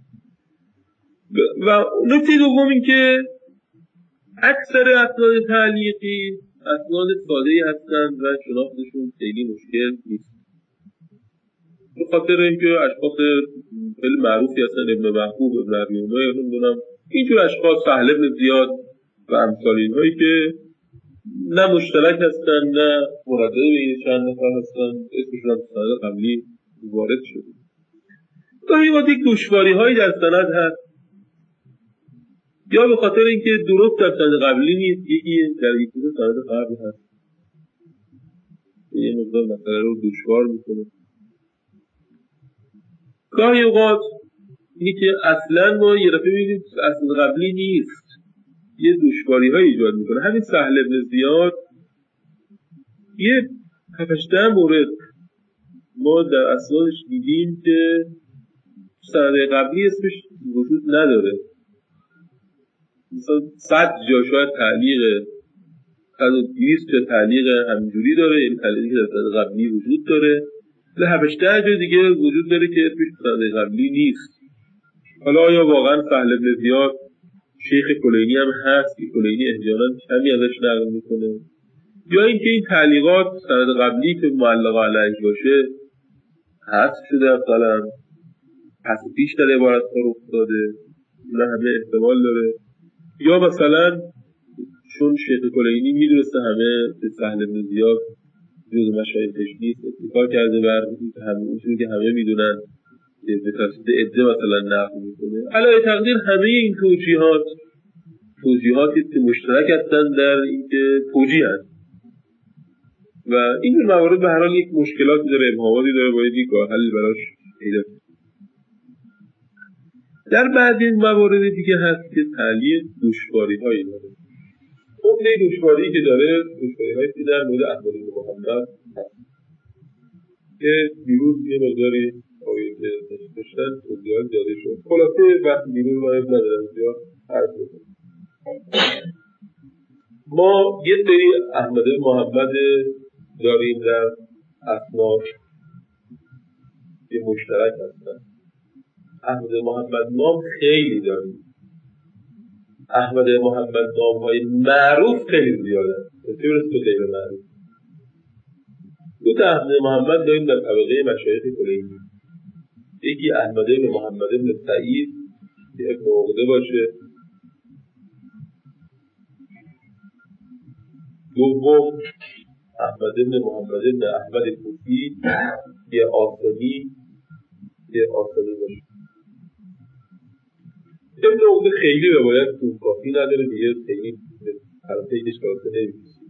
و نکته دوم این که اکثر اسناد تعلیقی اسناد ساده‌ای هستند و شناختشون خیلی مشکل نیست. به خاطر اینکه اشخاص خیلی معروفی هستن، ابن محبوب، ابن ابی عمر، نمیدونم اینجور اشخاص، سهل بن زیاد و امثال اینهایی که نه مشترک هستن نه مردد به این چند نفر هستن، اسمشون هم سند قبلی وارد شده. گاهی وقت یک دشواری‌هایی در سند هست، یا به خاطر اینکه درست در سند قبلی نیست، یکی در یک سند قبلی هست، یه مقدار مسئله رو دشوار میکنه. گاهی اوقات اینی که اصلا ما یه دفعه می‌بینیم اصل قبلی نیست، یه دشواری‌های ایجاد میکنه. همین سهل بن زیاد یه هفت مورد ما در اسنادش دیدیم که سند قبلی اسمش وجود نداره. مثلا صد جا شاید تعلیق، صد و بیست جا تعلیق همینجوری داره، این تعلیقی که در سند قبلی وجود داره، و هفت جا دیگه وجود داره که اسمش سند قبلی نیست. حالا آیا واقعا سهل بن زیاد شیخ کلینی هم هست که کلینی احیانا کمی ازش نقل میکنه، یا اینکه این تعلیقات سند قبلی که معلق علیه باشه حذف شده اصلا، پس پیش در عبارت ها رخ داده، اینا همه احتمال داره. یا مثلا چون شیخ کلینی میدونسته همه به سهل بن زیاد جز مشایخش نیست، اتکا کرده بر همون که همه میدونن به تصدیق عده مثلا نقل میکنه. علاوه تقدیر همه این توجیهات توجیهاتی که مشترک هستن در اینکه توجیه هست و این موارد به هر حال یک مشکلاتی داره، ابهاماتی داره، باید یک حل براش پیدا کنه. در بعضی این موارد دیگه هست که تعلیق دشواری‌هایی داره. اون نه دشواری که داره دشواری‌هایی که در مورد احمد بن محمد که دیروز یه مقداری آیه که داشتن توضیحات داده شد. خلاصه وقت دیروز ما ندارم زیاد عرض بکنم. ما یه سری احمد بن محمد داریم در اسناد که مشترک هستن. احمد محمد نام خیلی داریم. احمد محمد نام های معروف خیلی زیاده، بسیار است به غیر معروف. دو تا احمد محمد داریم در طبقه مشایخ کلینی. یکی احمد بن محمد بن سعید که ابن عقده باشه، دوم احمد بن محمد بن احمد کوفی که آسمی که آسمی باشه. ابن عقده خیلی روایت تو کافی نداره دیگه، خیلی طرفه ایش کارته نمیشه.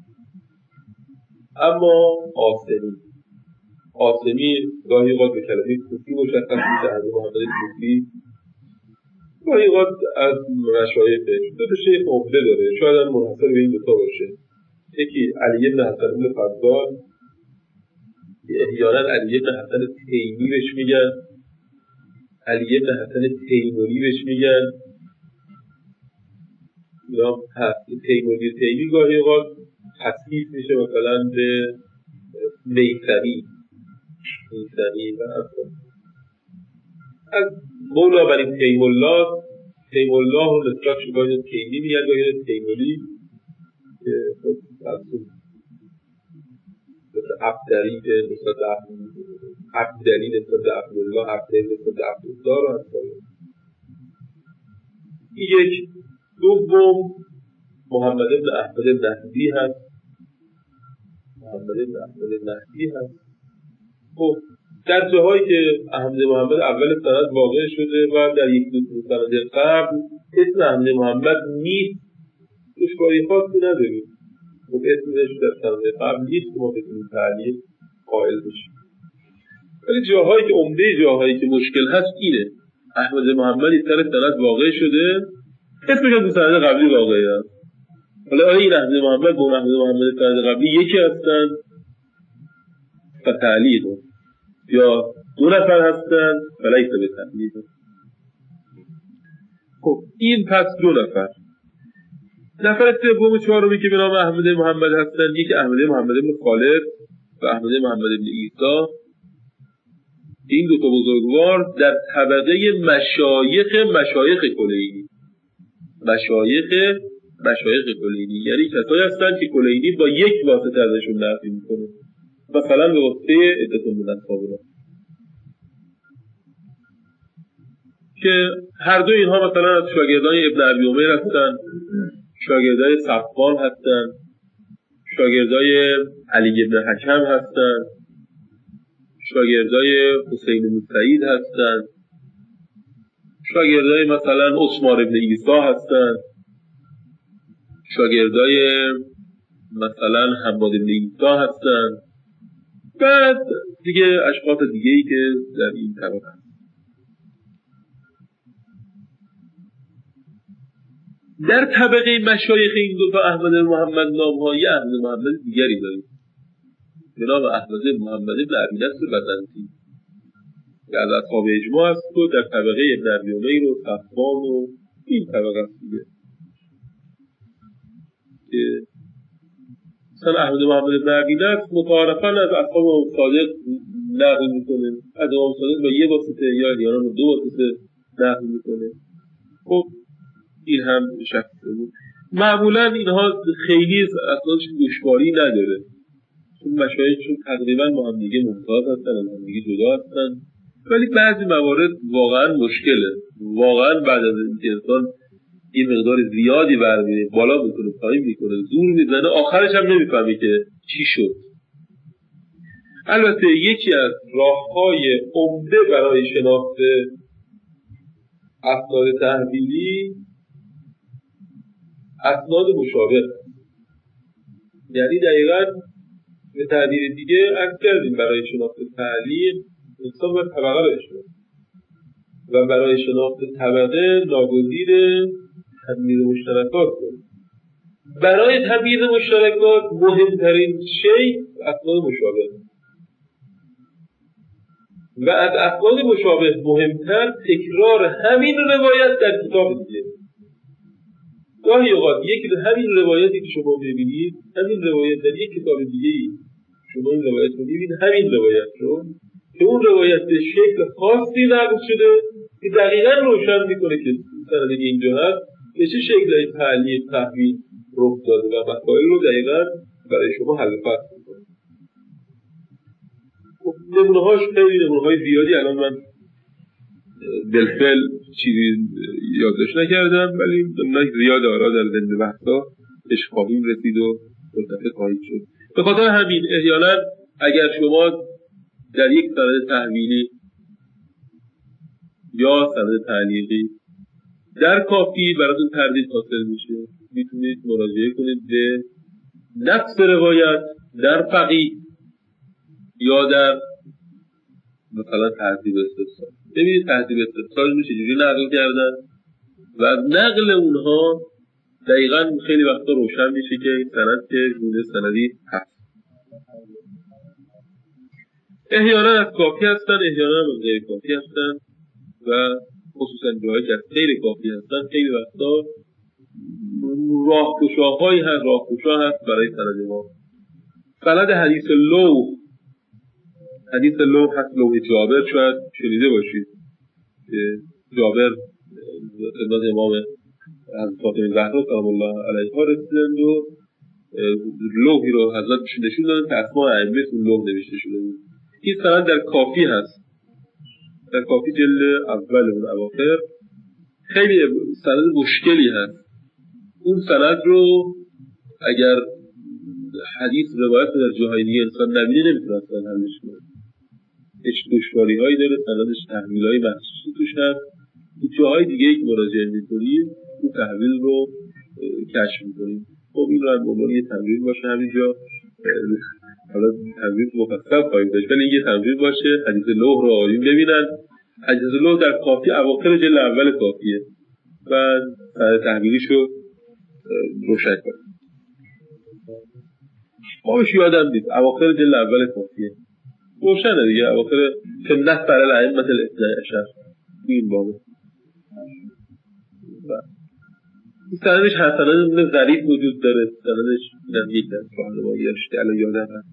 اما آسمی آسمی گاهی اوقات به کلمه کوفی مشخص میشه، از محمد کوفی گاهی اوقات از مشایخش. دو تا شیخ عقده داره، شاید هم منحصر به این دوتا باشه. یکی علی بن حسن بن فضال که احیانا علی بن حسن تیمی بهش میگن، علی بن حسن تیموری بهش میگن، یا تیموری تیمی گاهی اوقات تصحیف میشه مثلا به میثمی میثمی و اصلا از مولا بنی تیم الله تیم الله رو نسبت شباید تیمی میگن، گاهی تیموری که اصلا مثل عبدری که نسبت عبدری نسبت عبدالله، عبدری نسبت عبدالله رو اصلا. یک دوم محمد بن احمد نهدی هست. محمد بن احمد نهدی هست. خب در جاهایی که احمد محمد اول سند واقع شده و در یک دو سند قبل اسم احمد محمد نیست، دشواری خاصی نداریم. خب اسمش در سند قبل نیست که ما بتونیم تعلیل قائل بشیم. ولی جاهایی که عمده جاهایی که مشکل هست اینه، احمد محمدی سر سند واقع شده، اسمش هم تو سند قبلی واقعی هست. حالا آیا این احمد محمد با احمد محمد سند قبلی یکی هستن و تعلیل یا دو نفر هستن و لیس به تعلیل؟ خب این پس دو نفر. نفر سوم و چهارمی که به نام احمد محمد هستن، یکی احمد محمد بن خالد و احمد محمد بن عیسی. این دو تا بزرگوار در طبقه مشایخ مشایخ کلینی مشایخ مشایخ کلینی یعنی کسایی هستن که کلینی با یک واسطه ازشون نقل میکنه، مثلا به واسطه عدتون من اصحابنا، که هر دو اینها مثلا از شاگردان ابن ابی عمر هستن، شاگردای صفوان هستن، شاگردای علی بن حکم هستن، شاگردای حسین بن سعید هستن، شاگردای مثلا عثمان بن عیسی هستن، شاگردای مثلا حماد بن عیسی هستن، بعد دیگه اشخاص دیگه ای که در این طبقه هستن. در طبقه مشایخ این دو تا احمد محمد نام‌های احمد محمد دیگری داریم به نام احمد محمد بن ابی نصر بزنطی که از اصحاب اجماع است و در طبقه ابن ابی عمر و صفوان و این طبقه است دیگه. که مثلا احمد محمد بن ابی نصر متعارفاً از اصحاب امام صادق نقل میکنه، از امام صادق با یه واسطه یا احیانا با دو واسطه نقل میکنه. خب این هم شخص بود. معمولاً اینها خیلی اسنادش دشواری نداره، چون مشایخشون تقریباً با هم دیگه ممتاز هستن، از هم دیگه جدا هستن، ولی بعضی موارد واقعاً مشکله. واقعاً بعد از اینکه انسان این مقدار زیادی برمی‌داره، بالا میکنه، پایین میکنه، زور میزنه، آخرش هم نمیفهمی که چی شد. البته یکی از راه‌های عمده برای شناخت اسناد تحویلی اسناد مشابه، یعنی دقیقاً به تعبیر دیگه عرض کردیم برای شناخت تعلیل انسان باید طبقه رو بشناسه و برای شناخت طبقه ناگزیر تمییز مشترکات کنه. برای تمییز مشترکات مهمترین شی اسناد مشابه و از اسناد مشابه مهمتر تکرار همین روایت در کتاب دیگه. گاهی اوقات یک همین روایتی که شما ببینید، همین روایت در یک کتاب دیگه ای شما این روایت رو ببینید، همین روایت رو که اون روایت به شکل خاصی نقل شده که دقیقاً روشن میکنه که سند اینجا هست به چه شکلی تعلیل تحویل رخ داده و مسائل رو دقیقاً برای شما حل فصل میکنه. خب نمونه‌هاش خیلی نمونه‌های زیادی الان من بالفعل چیزی یادداشت نکردم، ولی نمونه‌های زیاد آرا در زنده بحثا اش خواهیم رسید و ملتفت خواهید شد. به خاطر همین احیانا اگر شما در یک سند تحویلی یا سند تعلیقی در کافی براتون تردید حاصل میشه، میتونید مراجعه کنید به نفس روایت در فقیه یا در مثلا ترتیب استفسار. ببینید ترتیب استفسار رو چجوری نقل کردن و از نقل اونها دقیقاً خیلی وقتا روشن میشه که این سند که گونه سندی هست. احیانا از کافی هستن، احیانا از غیر کافی هستن و خصوصا جایی که از غیر کافی هستن خیلی وقتا راهگشاهایی هست، راهگشا هست برای سند ما. سند حدیث لوح، حدیث لوح هست، لوح جابر شاید شنیده باشید که جابر خدمت امام از فاطمه زهرا سلام الله علیها رسیدند و لوحی رو حضرت نشون دادن که اسماء ائمه اون لوح نوشته شده بود. این سند در کافی هست، در کافی جلد اول اون اواخر. خیلی سند مشکلی هست. اون سند رو اگر حدیث روایت در جاهای دیگه انسان نبینه نمیتونه اصلا حلش کنه. هیچ دشواری هایی داره، سندش تحویل های مخصوصی توش هست. تو جاهای دیگه که مراجعه میکنیم اون تحویل رو کشف میکنیم. خب این رو هم بعنوان یه تمرین باشه همینجا، حالا تمرین مفصل خواهیم داشت ولی یه تمرین باشه. حدیث لوح رو آیون ببینن. حدیث لوح در کافی اواخر جلد اول کافیه و تحویلیش رو روشن کنیم. بابش یادم دید اواخر جلد اول کافیه روشنه دیگه، اواخر سنت برای الائمة الاثنی عشر این بابه. سندش حسنان ابن ظریف وجود داره، سندش اینم یک از راهنمایی داشته الان یادم هست.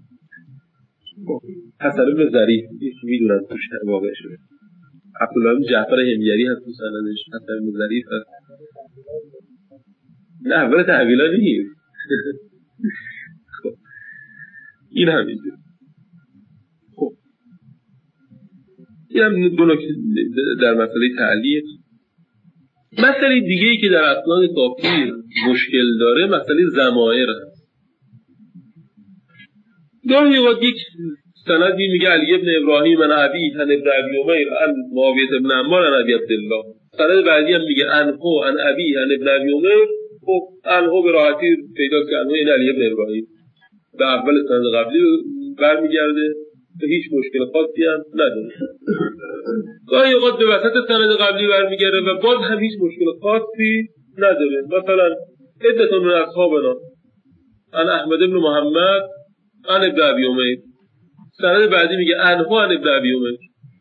حسن ابن ظریف میدونم توش واقع شده. عبدالله بن جعفر حمیری هست تو سندش، حسن ابن ظریف هست. نه اول تحویلا نیست. خب این همینجور. خب این هم دو نکته در مسئله تعلیق. مسئله دیگه ای که در اسناد کافی مشکل داره مسئله ضمائر هست. گاهی وقت یک سندی میگه علی ابن ابراهیم عن ابی عن ابن ابی عمیر عن معاویه ابن عمار عن ابی عبدالله، سند بعدی هم میگه عنه عن ابی عن ابن ابی عمیر. خب عنه به راحتی پیدا کنه این علی ابن ابراهیم به اول سند قبلی برمیگرده، هیچ مشکل خاصی هم نداره. گاهی اوقات به وسط سند قبلی برمیگرده و باز هم هیچ مشکل خاصی نداره. مثلا عدة من اصحابنا عن احمد بن محمد عن ابن ابی عمیر، سند بعدی میگه عنه عن ابن ابی عمیر،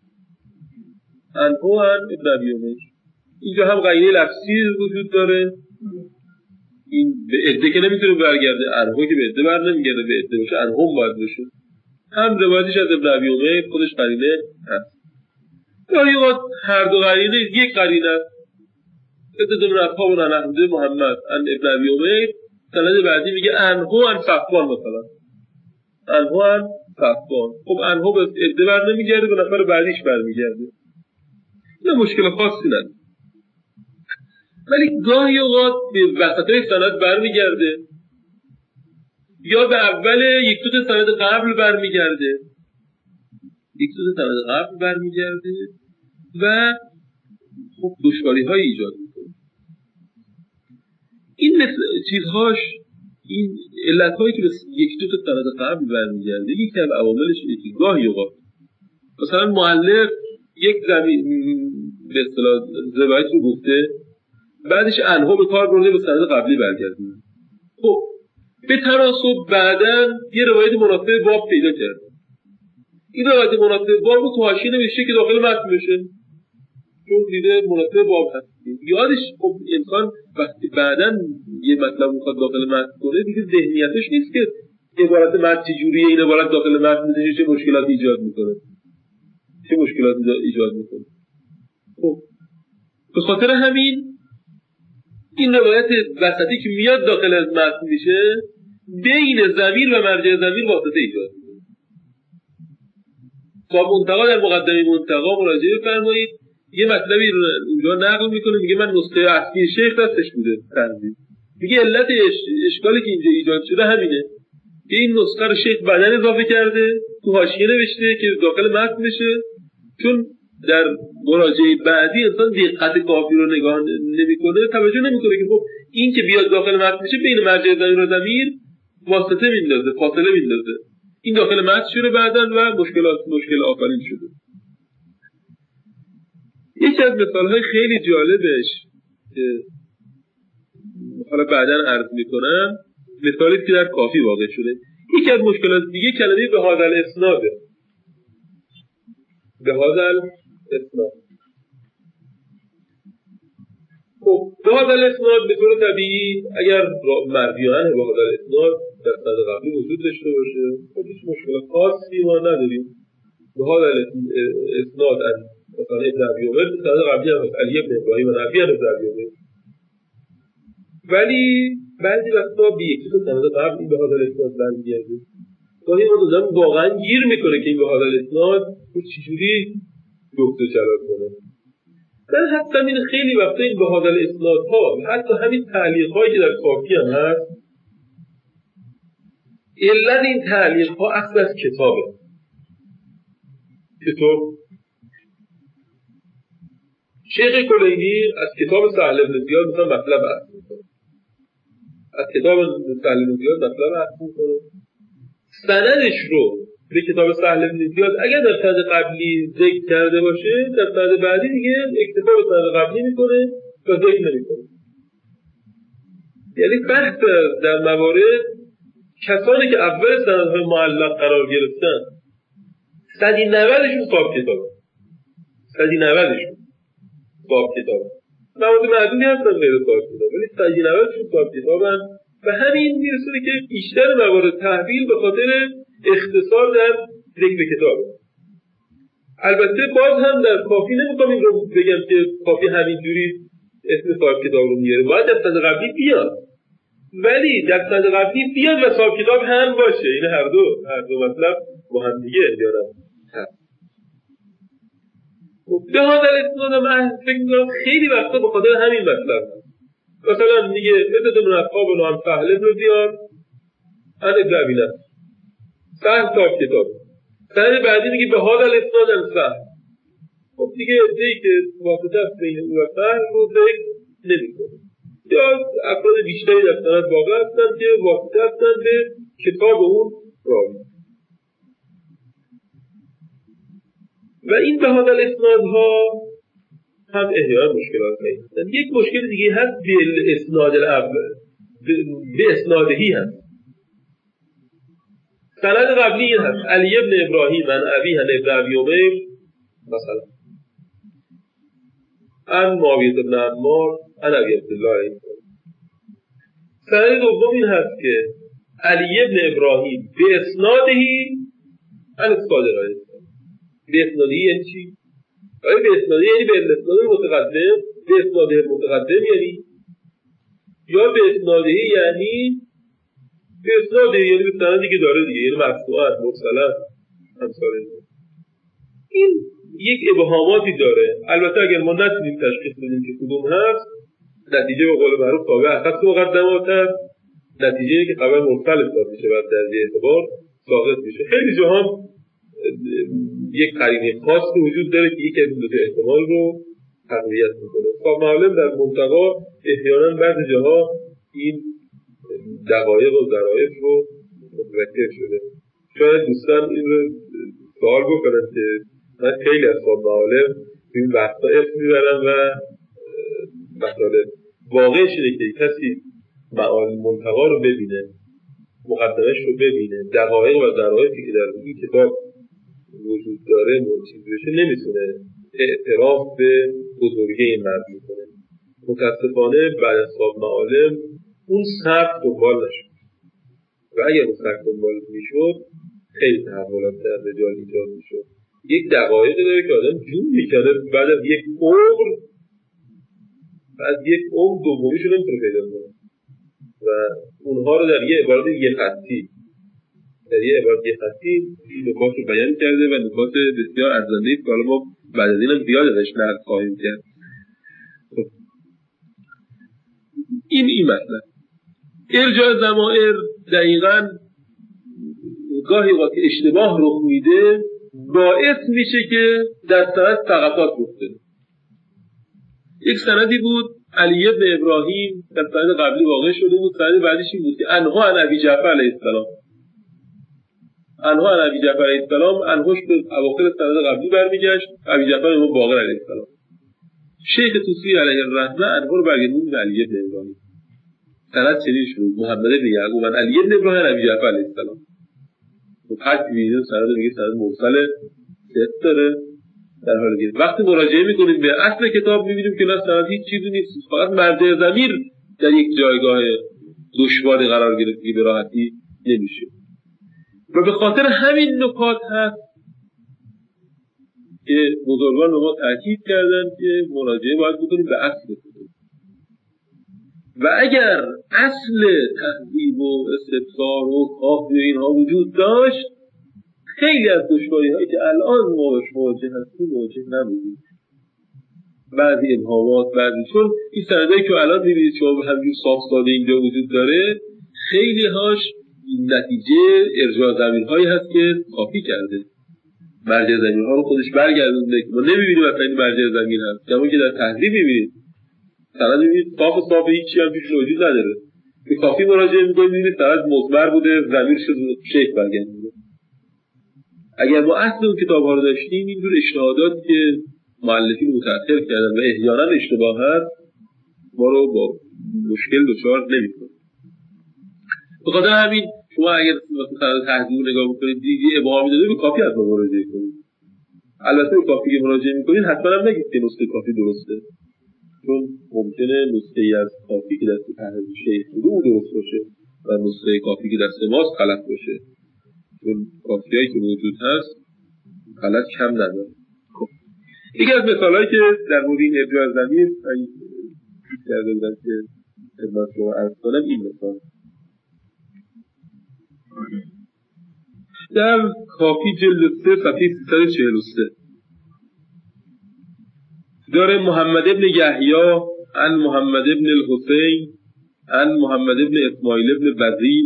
عنه عن ابن ابی عمیر. اینجا هم قرینه لفظی وجود داره، این به عده که نمیتونه برگرده، عنه که به عده بر نمیگرده، به عده باشه عنه باید بشه. هم روایتش از ابن ابی عمیر خودش قرینه هست. گاهی وقت هر دو قرینه یک قرینه است. عدة من اصحابنا عن احمد محمد عن ابن ابی عمیر، سند بعدی میگه عنه عن صفوان، مثلا عنه عن صفوان. خب عنه به عده بر نمیگرده، به نفر بعدیش برمیگرده، نه مشکل خاصی نداره. ولی گاهی اوقات به وسطای سند برمیگرده یا به اول یک دو سند قبل برمیگرده، یک دو سند قبل برمیگرده و خب دشواری های ایجاد میکنه. این چیزهاش، این علت هایی که به یک دو سند قبل برمیگرده، یکی از عواملش اینه که گاهی اوقات مثلا مؤلف یک زمین به اصطلاح روایت رو گفته، بعدش عنه به کار برده به سند قبلی برگردونه. خب به تناسب بعداً یه روایت مناسب باب پیدا کرد. این روایت مناسب باب رو تو حاشیه نوشته که داخل متن بشه، چون دیده مناسب باب هست. یادش خب انسان وقتی بعداً یه مطلب میخواد داخل متن کنه، دیگه ذهنیتش نیست که عبارت متن چجوریه، این عبارت داخل متن میشه چه مشکلاتی ایجاد میکنه، چه مشکلاتی ایجاد میکنه. خب به خاطر همین این روایت وسطی که میاد داخل از متن میشه، بین ضمیر و مرجع ضمیر واسطه ایجاد میکنه. با منتقا در مقدمه منتقا مراجعه بفرمایید، یه مطلبی رو اونجا نقل میکنه، میگه من نسخه اصلی شیخ دستش بوده تنظیم، میگه علت اشکالی که اینجا ایجاد شده همینه که این نسخه رو شیخ بعداً اضافه کرده، تو حاشیه نوشته که داخل متن بشه، چون در مراجعه بعدی انسان دقت کافی رو نگاه نمیکنه، توجه نمیکنه که خب این که بیاد داخل متن بشه بین مرجع ضمیر و ضمیر واسطه میندازه، فاصله میندازه، این داخل متن شده بعداً و مشکلات مشکل آفرین شده. یکی از مثالهای خیلی جالبش که حالا بعداً عرض میکنم، مثالی که در کافی واقع شده. یکی از مشکلات دیگه کلمه به هذا الاسناده، به هذا الاسناد. خب به هذا الاسناد به طور طبیعی اگر مردیان به هذا الاسناد در سند قبلی وجود داشته باشه، خب هیچ مشکل خاصی ما نداریم. به هذا الاسناد مثلا ابن ابی عمر سند قبلی هم علی ابن ابراهیم و ابی ابن ابی عمر، ولی بعضی وقتا به یکی دو سند قبلی به هذا الاسناد برمیگرده. گاهی ما دادم واقعا گیر میکنه که این به هذا الاسناد چجوری گفت و چرا کنه. من حتی این خیلی وقتا این به هذا الاسناد ها، حتی همین تعلیق هایی که در کافی هم هست، علت این تعلیق ها اصل از کتابه. کتاب شیخ کلینی از کتاب سهل بن زیاد مثلا مطلب هست، از کتاب سهل بن زیاد مطلب حذف میکنه، سندش رو به کتاب سهل بن زیاد اگر در سند قبلی ذکر کرده باشه در سند بعدی دیگه اکتفا به سند قبلی میکنه و ذکر نمیکنه. یعنی بحث در موارد کسانی که اول سندهای معلق قرار گرفتن صدی نودشون صاحب کتابه، صدی نودشون صاحب کتابه، موارد معدودی هستن غیر صاحب کتاب ولی صدی نودشون صاحب کتابن و همین میرسونه که بیشتر موارد تحویل به خاطر اختصار در ذکر کتابه. البته باز هم در کافی نمیخوام این رو بگم که کافی همینجوری اسم صاحب کتاب رو میاره، باید در سند قبلی بیاد، ولی در سند قبلی بیاد و صاحب کتاب هم باشه. این هر دو هر دو مطلب با هم دیگه احیانا هست. به حاضر اسناد من فکر میکنم خیلی وقتا به خاطر همین مطلب هست. مثلا میگه مثل من اصحاب و نام سهل ابن زیاد ان ابن ابی نصر سهل صاحب کتاب، سند بعدی میگه به حاضر اسناد ان سهل. خب دیگه ادهی که واسطه است بین او و سهل رو ذکر نمیکنه، یا افراد بیشتری در سند واقع هستند که واسطه هستند به کتاب اون راوی. و این به حاضر اسنادها هم احیانا مشکلات هستند. یک مشکل دیگه هست به اسناد الاول، به اسنادهی هست. سند قبلی این هست علی ابن ابراهیم عن ابیه عن ابن ابی عمیر مثلا عن معاویه بن عمار عن ابی عبدالله. سند دوم این هست که علی ابن ابراهیم به اسنادهی عن الصادق. به اسنادهی یعنی چی؟ آیا به اسنادهی یعنی به اسناد متقدم، به اسناده متقدم یعنی، یا به اسنادهی یعنی به اسنادهی یعنی به سندی که داره دیگه، یعنی مقطوعاً مرسلاً همسال. این یک ابهاماتی داره. البته اگر ما نتونیم تشخیص بدیم که کدوم هست، نتیجه به قول معروف تابع اخص مقدمات هست، نتیجه اینه که خبر مرسل حساب میشه و در این اعتبار ساقط میشه. خیلی جاها یک قرینه خاص وجود داره که یکی از این دو احتمال رو تقویت میکنه. خب معلم در منطقه احیانا بعضی جاها این دقایق و ظرایف رو متذکر شده. شاید دوستان این رو سوال بکنن که من خیلی از صاحب معالم این وقتا اسم میبرم و مطالب واقعش اینه که کسی معال منطقه رو ببینه، مقدمش رو ببینه، دقایق و ظرایفی که در این کتاب وجود داره موجود بشه نمیتونه اعتراف به بزرگی این مرد میکنه. متاسفانه بعد از صاحب معالم اون سبک دنبال نشد و اگر اون سبک دنبال میشد خیلی تحولات در رجال ایجاد میشد. یک دقایقی داره که آدم جون میکنه بعد از یک عمر بعد یک عمر دومیش رو نمیتونه پیدا کنه و اونها رو در یه عبارت یه خطی در یه عبارت یه خطی این نکات رو بیان کرده و نکات بسیار ارزنده است که حالا ما بعد از این هم زیاد ازش نقل خواهیم کرد. این این مطلب ارجاع ضمائر دقیقاً گاهی وقتی اشتباه رخ میده باعث میشه که در سند سقطات رخ بده. یک سندی بود علی ابن ابراهیم در سند قبلی واقع شده بود، سند بعدیش این بود که انها عن ابی جعفر علیه السلام، انها عن ابی جعفر علیه السلام، انهاش به اواخر سند قبلی برمیگشت، ابی جعفر امام باقر علیه السلام. شیخ توسی علیه الرحمه انها رو برگردوند به علی ابن ابراهیم. سند چنین شد محمد بن یعقوب عن علی ابن ابراهیم عن ابی جعفر علیه السلام. تو خط می‌بینید سند میگه سند مرسل ست داره. در حالی که وقتی مراجعه می‌کنیم به اصل کتاب می‌بینیم که نه سند هیچ چیزی نیست، فقط مرجع ضمیر در یک جایگاه دشواری قرار گرفت که به راحتی نمیشه. و به خاطر همین نکات هست که بزرگان به ما تاکید کردن که مراجعه باید بکنیم به اصل کتاب. و اگر اصل تهذیب و استفسار و کاف و اینها وجود داشت خیلی از دشواری هایی که الان ما باش مواجه هستیم مواجه نبودیم. بعضی ابهامات بعضی چون این سندایی که الان می‌بینید شما همینجور صاف ساده اینجا وجود داره خیلی هاش نتیجه ارجاع ضمیرهایی هست که کافی کرده، مرجع ضمیرها رو خودش برگردونده که ما نمی‌بینیم مثلا این مرجع ضمیر هست. کما که در تهذیب می‌بینید سند می‌بینید صاف صاف هیچ چیزی هم توش وجود نداره، به کافی مراجعه میکنید میبینید فقط مضمر بوده، ضمیرش شیخ برگردونده. اگر ما اصل اون کتاب ها رو داشتیم اینجور اشتهاداتی که مؤلفین متأثر کردن و احیانا اشتباه هست ما رو با مشکل دچار نمی‌کنه. به خاطر همین شما اگر مثلا تحضیر نگاه بکنید دیدی ابهامی داده به کافی حتما مراجعه کنید. البته به کافی که مراجعه می‌کنید حتما هم نگید که نسخه کافی درسته، چون ممکنه نسخه‌ای از کافی که دست تحضیر شیخ بوده اون درست باشه و نسخه کافی که دست ماست غلط باشه، چون کافیایی که موجود هست غلط کم نداره. خب یکی از مثالایی که در مورد این ارجاع ضمیر کرده بودم که خدمت شما عرض کنم این مثال در کافی جلد سه صفحه سیصد و چهل و سه داره محمد ابن یحیی عن محمد ابن الحسین عن محمد ابن اسماعیل ابن بزی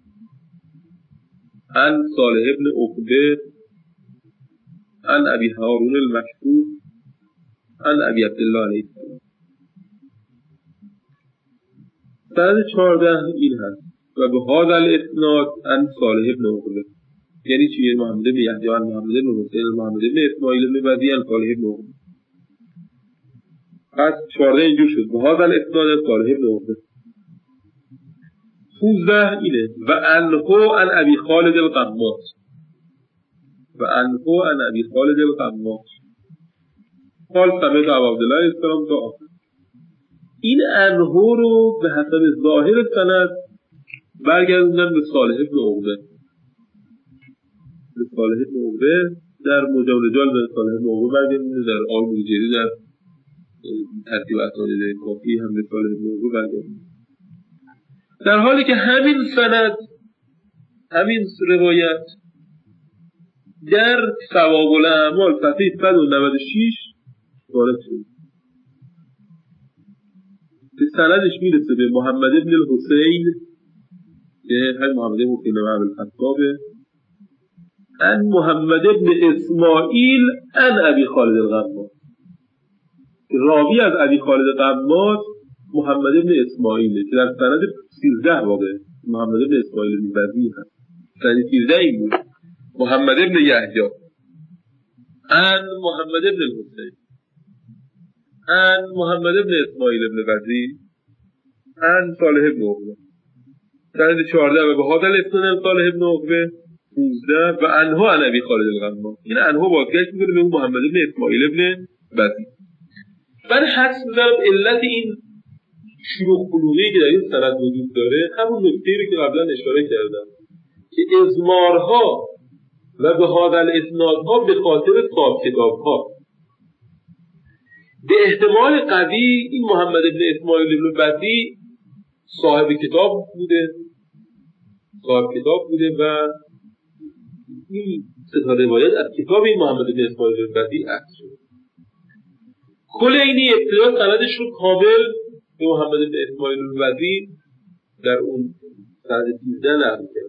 عن صالح ابن عقبه عن ابی هارون المکتوب عن ابی عبدالله علیه السلام. سند چهارده این هست و به هذا الاسناد عن صالح ابن عقبه، یعنی چیه؟ محمد ابن یحیی عن محمد ابن حسین عن محمد ابن اسماعیل ابن بزی عن صالح ابن عقبه. پس چهارده اینجور شد به هذا الاسناد عن صالح ابن عقبه. پونزده اینه و عنه عن ابی خالد القماط و عنه عن ابی خالد القماط قال سمعت ابا عبدالله علیه السلام تا آخر. این عنه رو به حسب ظاهر سند برگردوندن به صالح ابن عقبه. به صالح ابن عقبه در مجام رجال به صالح ابن عقبه برگردونده، در آل بوجری در ترتیب اسانید کافی هم به صالح ابن عقبه برگردونده، در حالی که همین سند همین روایت در ثواب الاعمال صفحه صد و نود و شش وارد شد. به سندش میرسه به محمد ابن الحسین که همین محمد ابن حسین و عبد الخطابه عن محمد ابن اسماعیل عن ابی خالد القماط. راوی از ابی خالد القماط محمد ابن اسماعیله که در سند سیزده واقع محمد ابن اسماعیل بن بزی هست. سند سیزده این بود محمد ابن یحیی عن محمد ابن الحسین عن محمد ابن اسماعیل ابن بزی عن صالح ابن عقبه. سند چهارده و به هذا الاسناد صالح ابن عقبه. پانزده و عنه عن ابی خالد القماط. این عنه واقعیت میکنه به محمد ابن اسماعیل ابن بزی. من حدس می‌زنم علت این شروع بلوغی که در این سند وجود داره همون نکته‌ای رو که قبلا اشاره کردم که اضمارها و به هذا الاسنادها به خاطر صاحب کتاب‌ها. به احتمال قوی این محمد ابن اسماعیل ابن بزی صاحب کتاب بوده صاحب کتاب بوده و این سه روایت از کتاب این محمد ابن اسماعیل ابن بزی اخذ شده. کلینی ابتدا سندش رو کامل به محمد ابن اسماعیل ابن بزی در اون سند سیزده نقل کرد.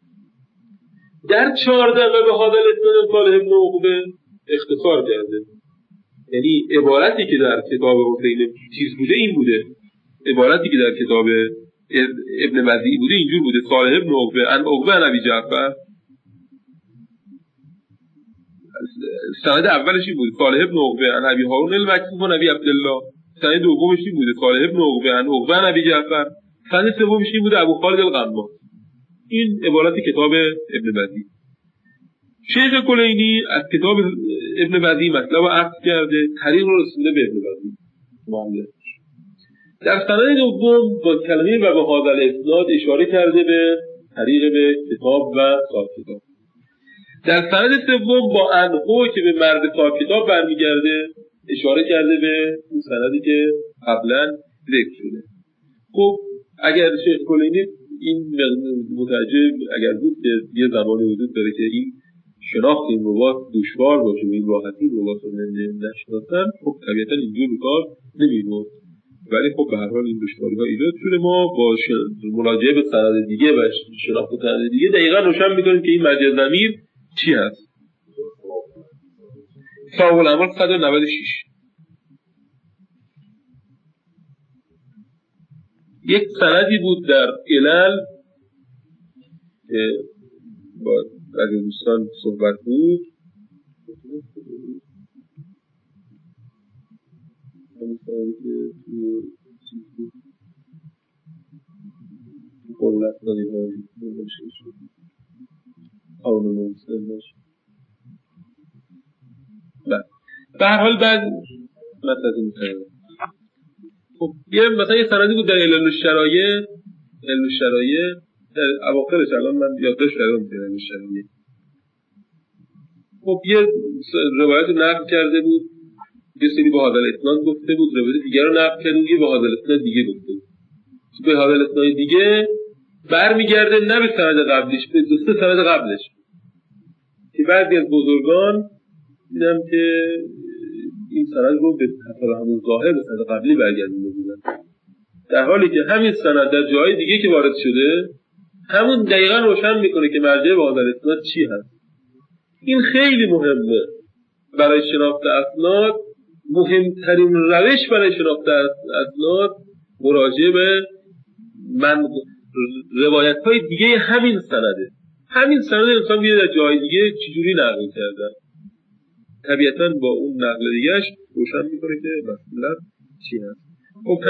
در چهارده و به هذا الاسناد صالح ابن عقبه اختصار کرده، یعنی عبارتی که در کتاب حسین چیز بوده این بوده، عبارتی که در کتاب ابن بزی بوده اینجور بوده صالح ابن عقبه ان عقبه ان ابی جعفر. سند اولش این بود صالح ابن عقبه ان ابی هارون المکتوب و ابی عبدالله. سند دومش این بوده صالح ابن عقبه ان عقبه ان ابی جعفر. سند سومش این بوده ابو خالد القماط. این عبارت کتاب ابن بزی. شیخ کلینی از کتاب ابن بزی مطلب عقد کرده، طریق رو رسونده به ابن بزی معامله. در سند دوم با کلمه و به هذا الاسناد اشاره کرده به طریق به کتاب و صاحب کتاب. در سند سوم با عنه که به مرد صاحب کتاب برمیگرده اشاره کرده به اون سندی که قبلا ذکر شده. خب اگر شیخ کلینی این متوجه اگر بود که یه زمانی وجود داره که این شناخت این روات دشوار باشه و این راحتی این روات رو نشناسن، خب طبیعتا اینجور کار نمی‌بود. ولی خب به هر حال این دشواری‌ها ایجاد شده. ما با مراجعه به سند دیگه و شناخت سند دیگه دقیقاً روشن می‌کنیم که این مرجع ضمیر چی هست. ثواب الاعمال صد و نود و شش. یک سندی بود در علل که با از دوستان صحبت بود، همین سندی که توی چیز بود قولت دادیم هایی نماشه شد قانون نویسن باشه. به هر حال بعد مثلا میکنم خب یه مثلا یه سندی بود در علل الشرایع، علل الشرایع در اواخرش، الان من یادداشت کردم در علل الشرایع. خب یه روایت نقل کرده بود، یه سری با هذا الاسناد گفته بود، روایت دیگر رو نقل کرده بود، یه با هذا الاسناد دیگه گفته بود. به هذا الاسناد دیگه برمیگرده نه به سند قبلیش، به دو سه سند قبلش که بعضی از بزرگان دیدم که این سند رو به طرف همون ظاهر به سند قبلی برگردونده بودن، در حالی که همین سند در جای دیگه که وارد شده همون دقیقاً روشن میکنه که مرجع به هذا الاسناد چی هست. این خیلی مهمه برای شناخت اسناد. مهمترین روش برای شناخت اسناد مراجعه به من روایت‌های دیگه همین سنده. همین سند انسان میره در جای دیگه چجوری نقل کردن، طبیعتاً با اون نقل دیگهش روشن میکنه که مثلا چی هست. خب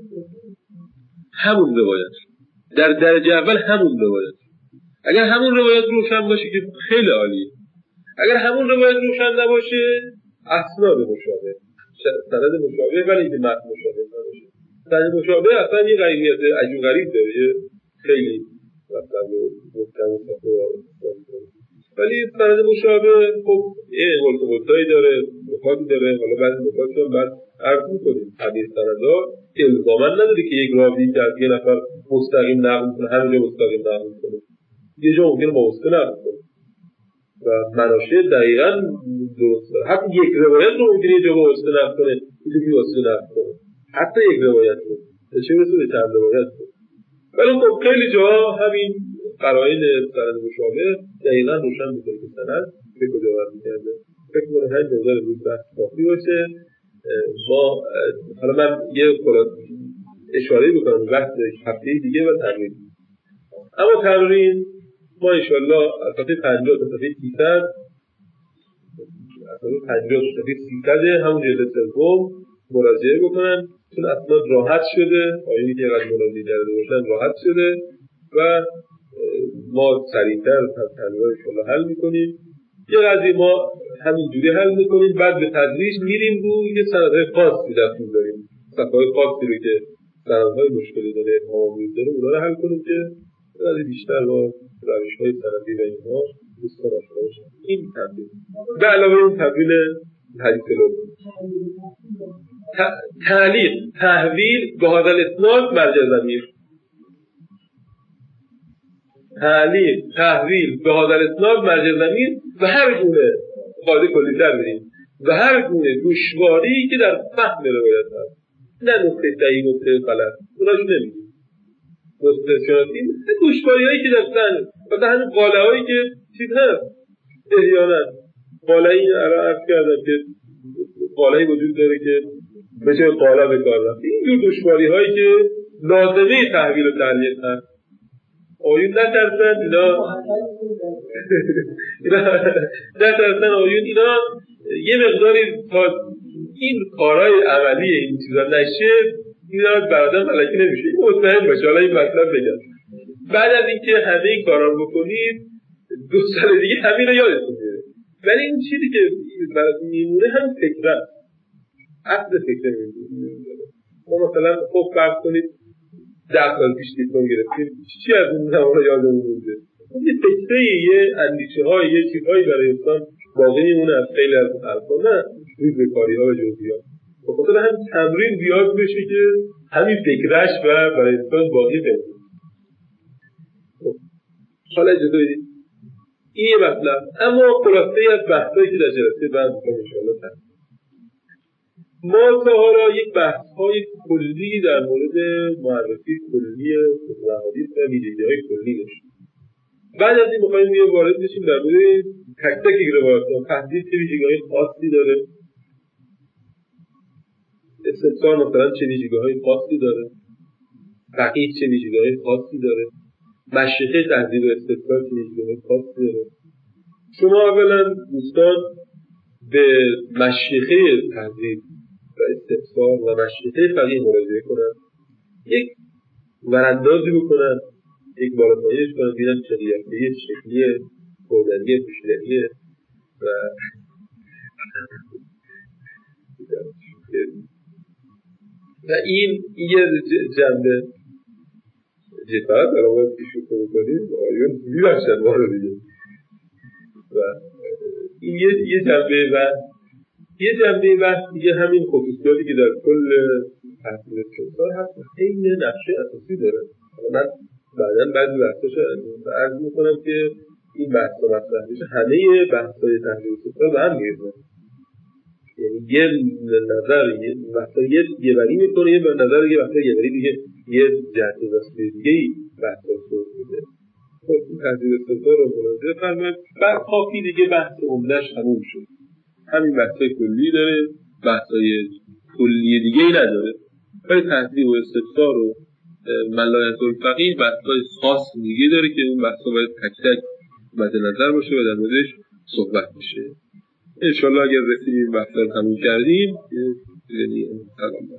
همون روایت در درجه اول همون روایت، اگر همون روایت روشن باشه که خیلی عالیه. اگر همون روایت روشن نباشه اسناد مشابه، سند مشابه ولی که متن مشابه نباشه. سند مشابه اصلا یه غیریت عجیب غریب داره، خیلی مثلا متفاوت ولی سند مشابه خب یه مرتبطایی داره، نکاتی داره. حالا بعضی نکات رو بعد عرض می‌کنیم. حدیث سندها الزاما نداره که یک راوی که از یه نفر مستقیم نقل کنه همینجا مستقیم نقل کنه، یه جا ممکنه با واسطه نقل کنه و مناشأ دقیقاً درست داره. حتی یک روایت رو ممکنه یه جا با واسطه نقل کنه، یه جا با واسطه نقل کنه، حتی یک روایت رو چه برسه به چند روایت. ولی خب خیلی جا همین قرائن سند مشابه دقیقاً روشن می‌کنه که سند به کجا برمی‌گرده. فکر می‌کنم همین نظر روز بحث کافی باشه. ما حالا من یه اشاره بکنم بحث هفته دیگه و تمرین. اما تمرین ما انشالله از صفحه پنجاه تا صفحه سیصد، از صفحه پنجاه تا صفحه سیصد همون جلد سوم مراجعه بکنن، چون اسناد راحت شده، آیینی که قد مراجعه کرده باشن راحت شده و ما سریعتر تمرین رو انشالله حل میکنیم. یه قضیه ما همینجوری حل میکنیم، بعد به تدریج میریم رو یه سندهای خاصی دست میذاریم، صفحه‌های خاصی رو که سندهای مشکلی داره معامل داره اونا رو حل کنیم که قضیه بیشتر با روش‌های سندی و اینها دوستان آشنا باشن. این تمرین به علاوه این تمرین حدیث لغوی تعلیق تحویل به هذا الاسناد مرجع ضمیر، تعلیق تحویل به هذا الاسناد مرجع ضمیر و هر گونه قاعده کلی در بریم و هر گونه دشواری که در فهم روایت هست، نه نقطه صحیح نقطه غلط اوناش نمیگیم، مستثناتی دشواری‌هایی که در فهم مثلا همین قاله‌هایی که چیز هست احیانا قاله‌ای الان عرض کردم که قاله‌ای وجود داره که بشه قاله بکارم، این جور دشواری‌هایی که لازمه تحویل و تعلیق هست. آیون نترسن اینا نترسن آیون اینا یه مقداری تا این کارهای عملی این چیزا نشه اینا برادر ملکی نمیشه. این مطمئن باشه. حالا این مطلب بگم بعد از اینکه همه این کارا رو بکنید دو سال دیگه همین رو یادتون میره. ولی این چیزی که براتون میمونه هم فکره، اصل فکره میمونه. ما مثلا خب فرض کنید ده سال پیش دیپلم گرفتیم، چی از اون زمان یادمون مونده؟ یه فکره، یه اندیشه های، یه چیزهایی برای انسان باقی میمونه از خیلی از حرفا، نه ریزکاری ها و جزئیات. به خاطر هم تمرین زیاد بشه که همین فکرش و برای انسان باقی بمونه. حالا اجازه بدید این یه مطلب. اما خلاصه از بحثایی که در جلسه بعد می‌کنم ان شاءالله تعالی ما تا حالا یک بحث‌های کلی در مورد معرفی کلی احادیث و ویژگی‌های کلی داشتیم. بعد از این می‌خوایم یه وارد بشیم در مورد تک تک روایت‌ها، تحدید چه ویژگی‌های خاصی داره، استفسار مثلا چه ویژگی‌های خاصی داره، فقیه چه ویژگی‌های خاصی داره، مشیخه تهذیب و استدلال چه ویژگی‌های خاصی داره. شما اولا دوستان به مشیخه تهذیب و استفسار و مشیخه فقیه مراجعه کنن، یک وراندازی بکنن، یک بالاتاییش کنن، ببینن چه قیافه‌ای، شکلیه، بودنیه، پیش‌دریه و و این یه جنبه جفت در آمد پیشو کنی کنیم آیون میبخشن ما رو دیگه و این یه جنبه و یه جنبه بحث دیگه همین خصوصیاتی که در کل تحصیل استفسار هست این نقشه اساسی داره. من بعداً بعضی بحثاش عرض میکنم که این بحث و مطرح میشه همه بحث‌های تحلیل استفسار به هم میرسن، یعنی یه نظر یه وقتا یه یه بری میکنه، یه نظر یه وقتا یه بری دیگه یه جهت دستی دیگه ای بحثا صورت میده. خب این تحلیل استفسار رو مراجعه فرمایید بعد کافی دیگه بحث عمده‌اش تموم شد. همین بحثای کلی داره، بحثای کلی دیگه ای نداره. ولی تحلیل و استفسار و ملایت الفقیه بحثای خاص دیگه داره که اون بحثا باید تک تک مد نظر باشه و در موردش صحبت بشه. انشالله اگر رسیدیم بحثا رو تموم کردیم یعنی سلام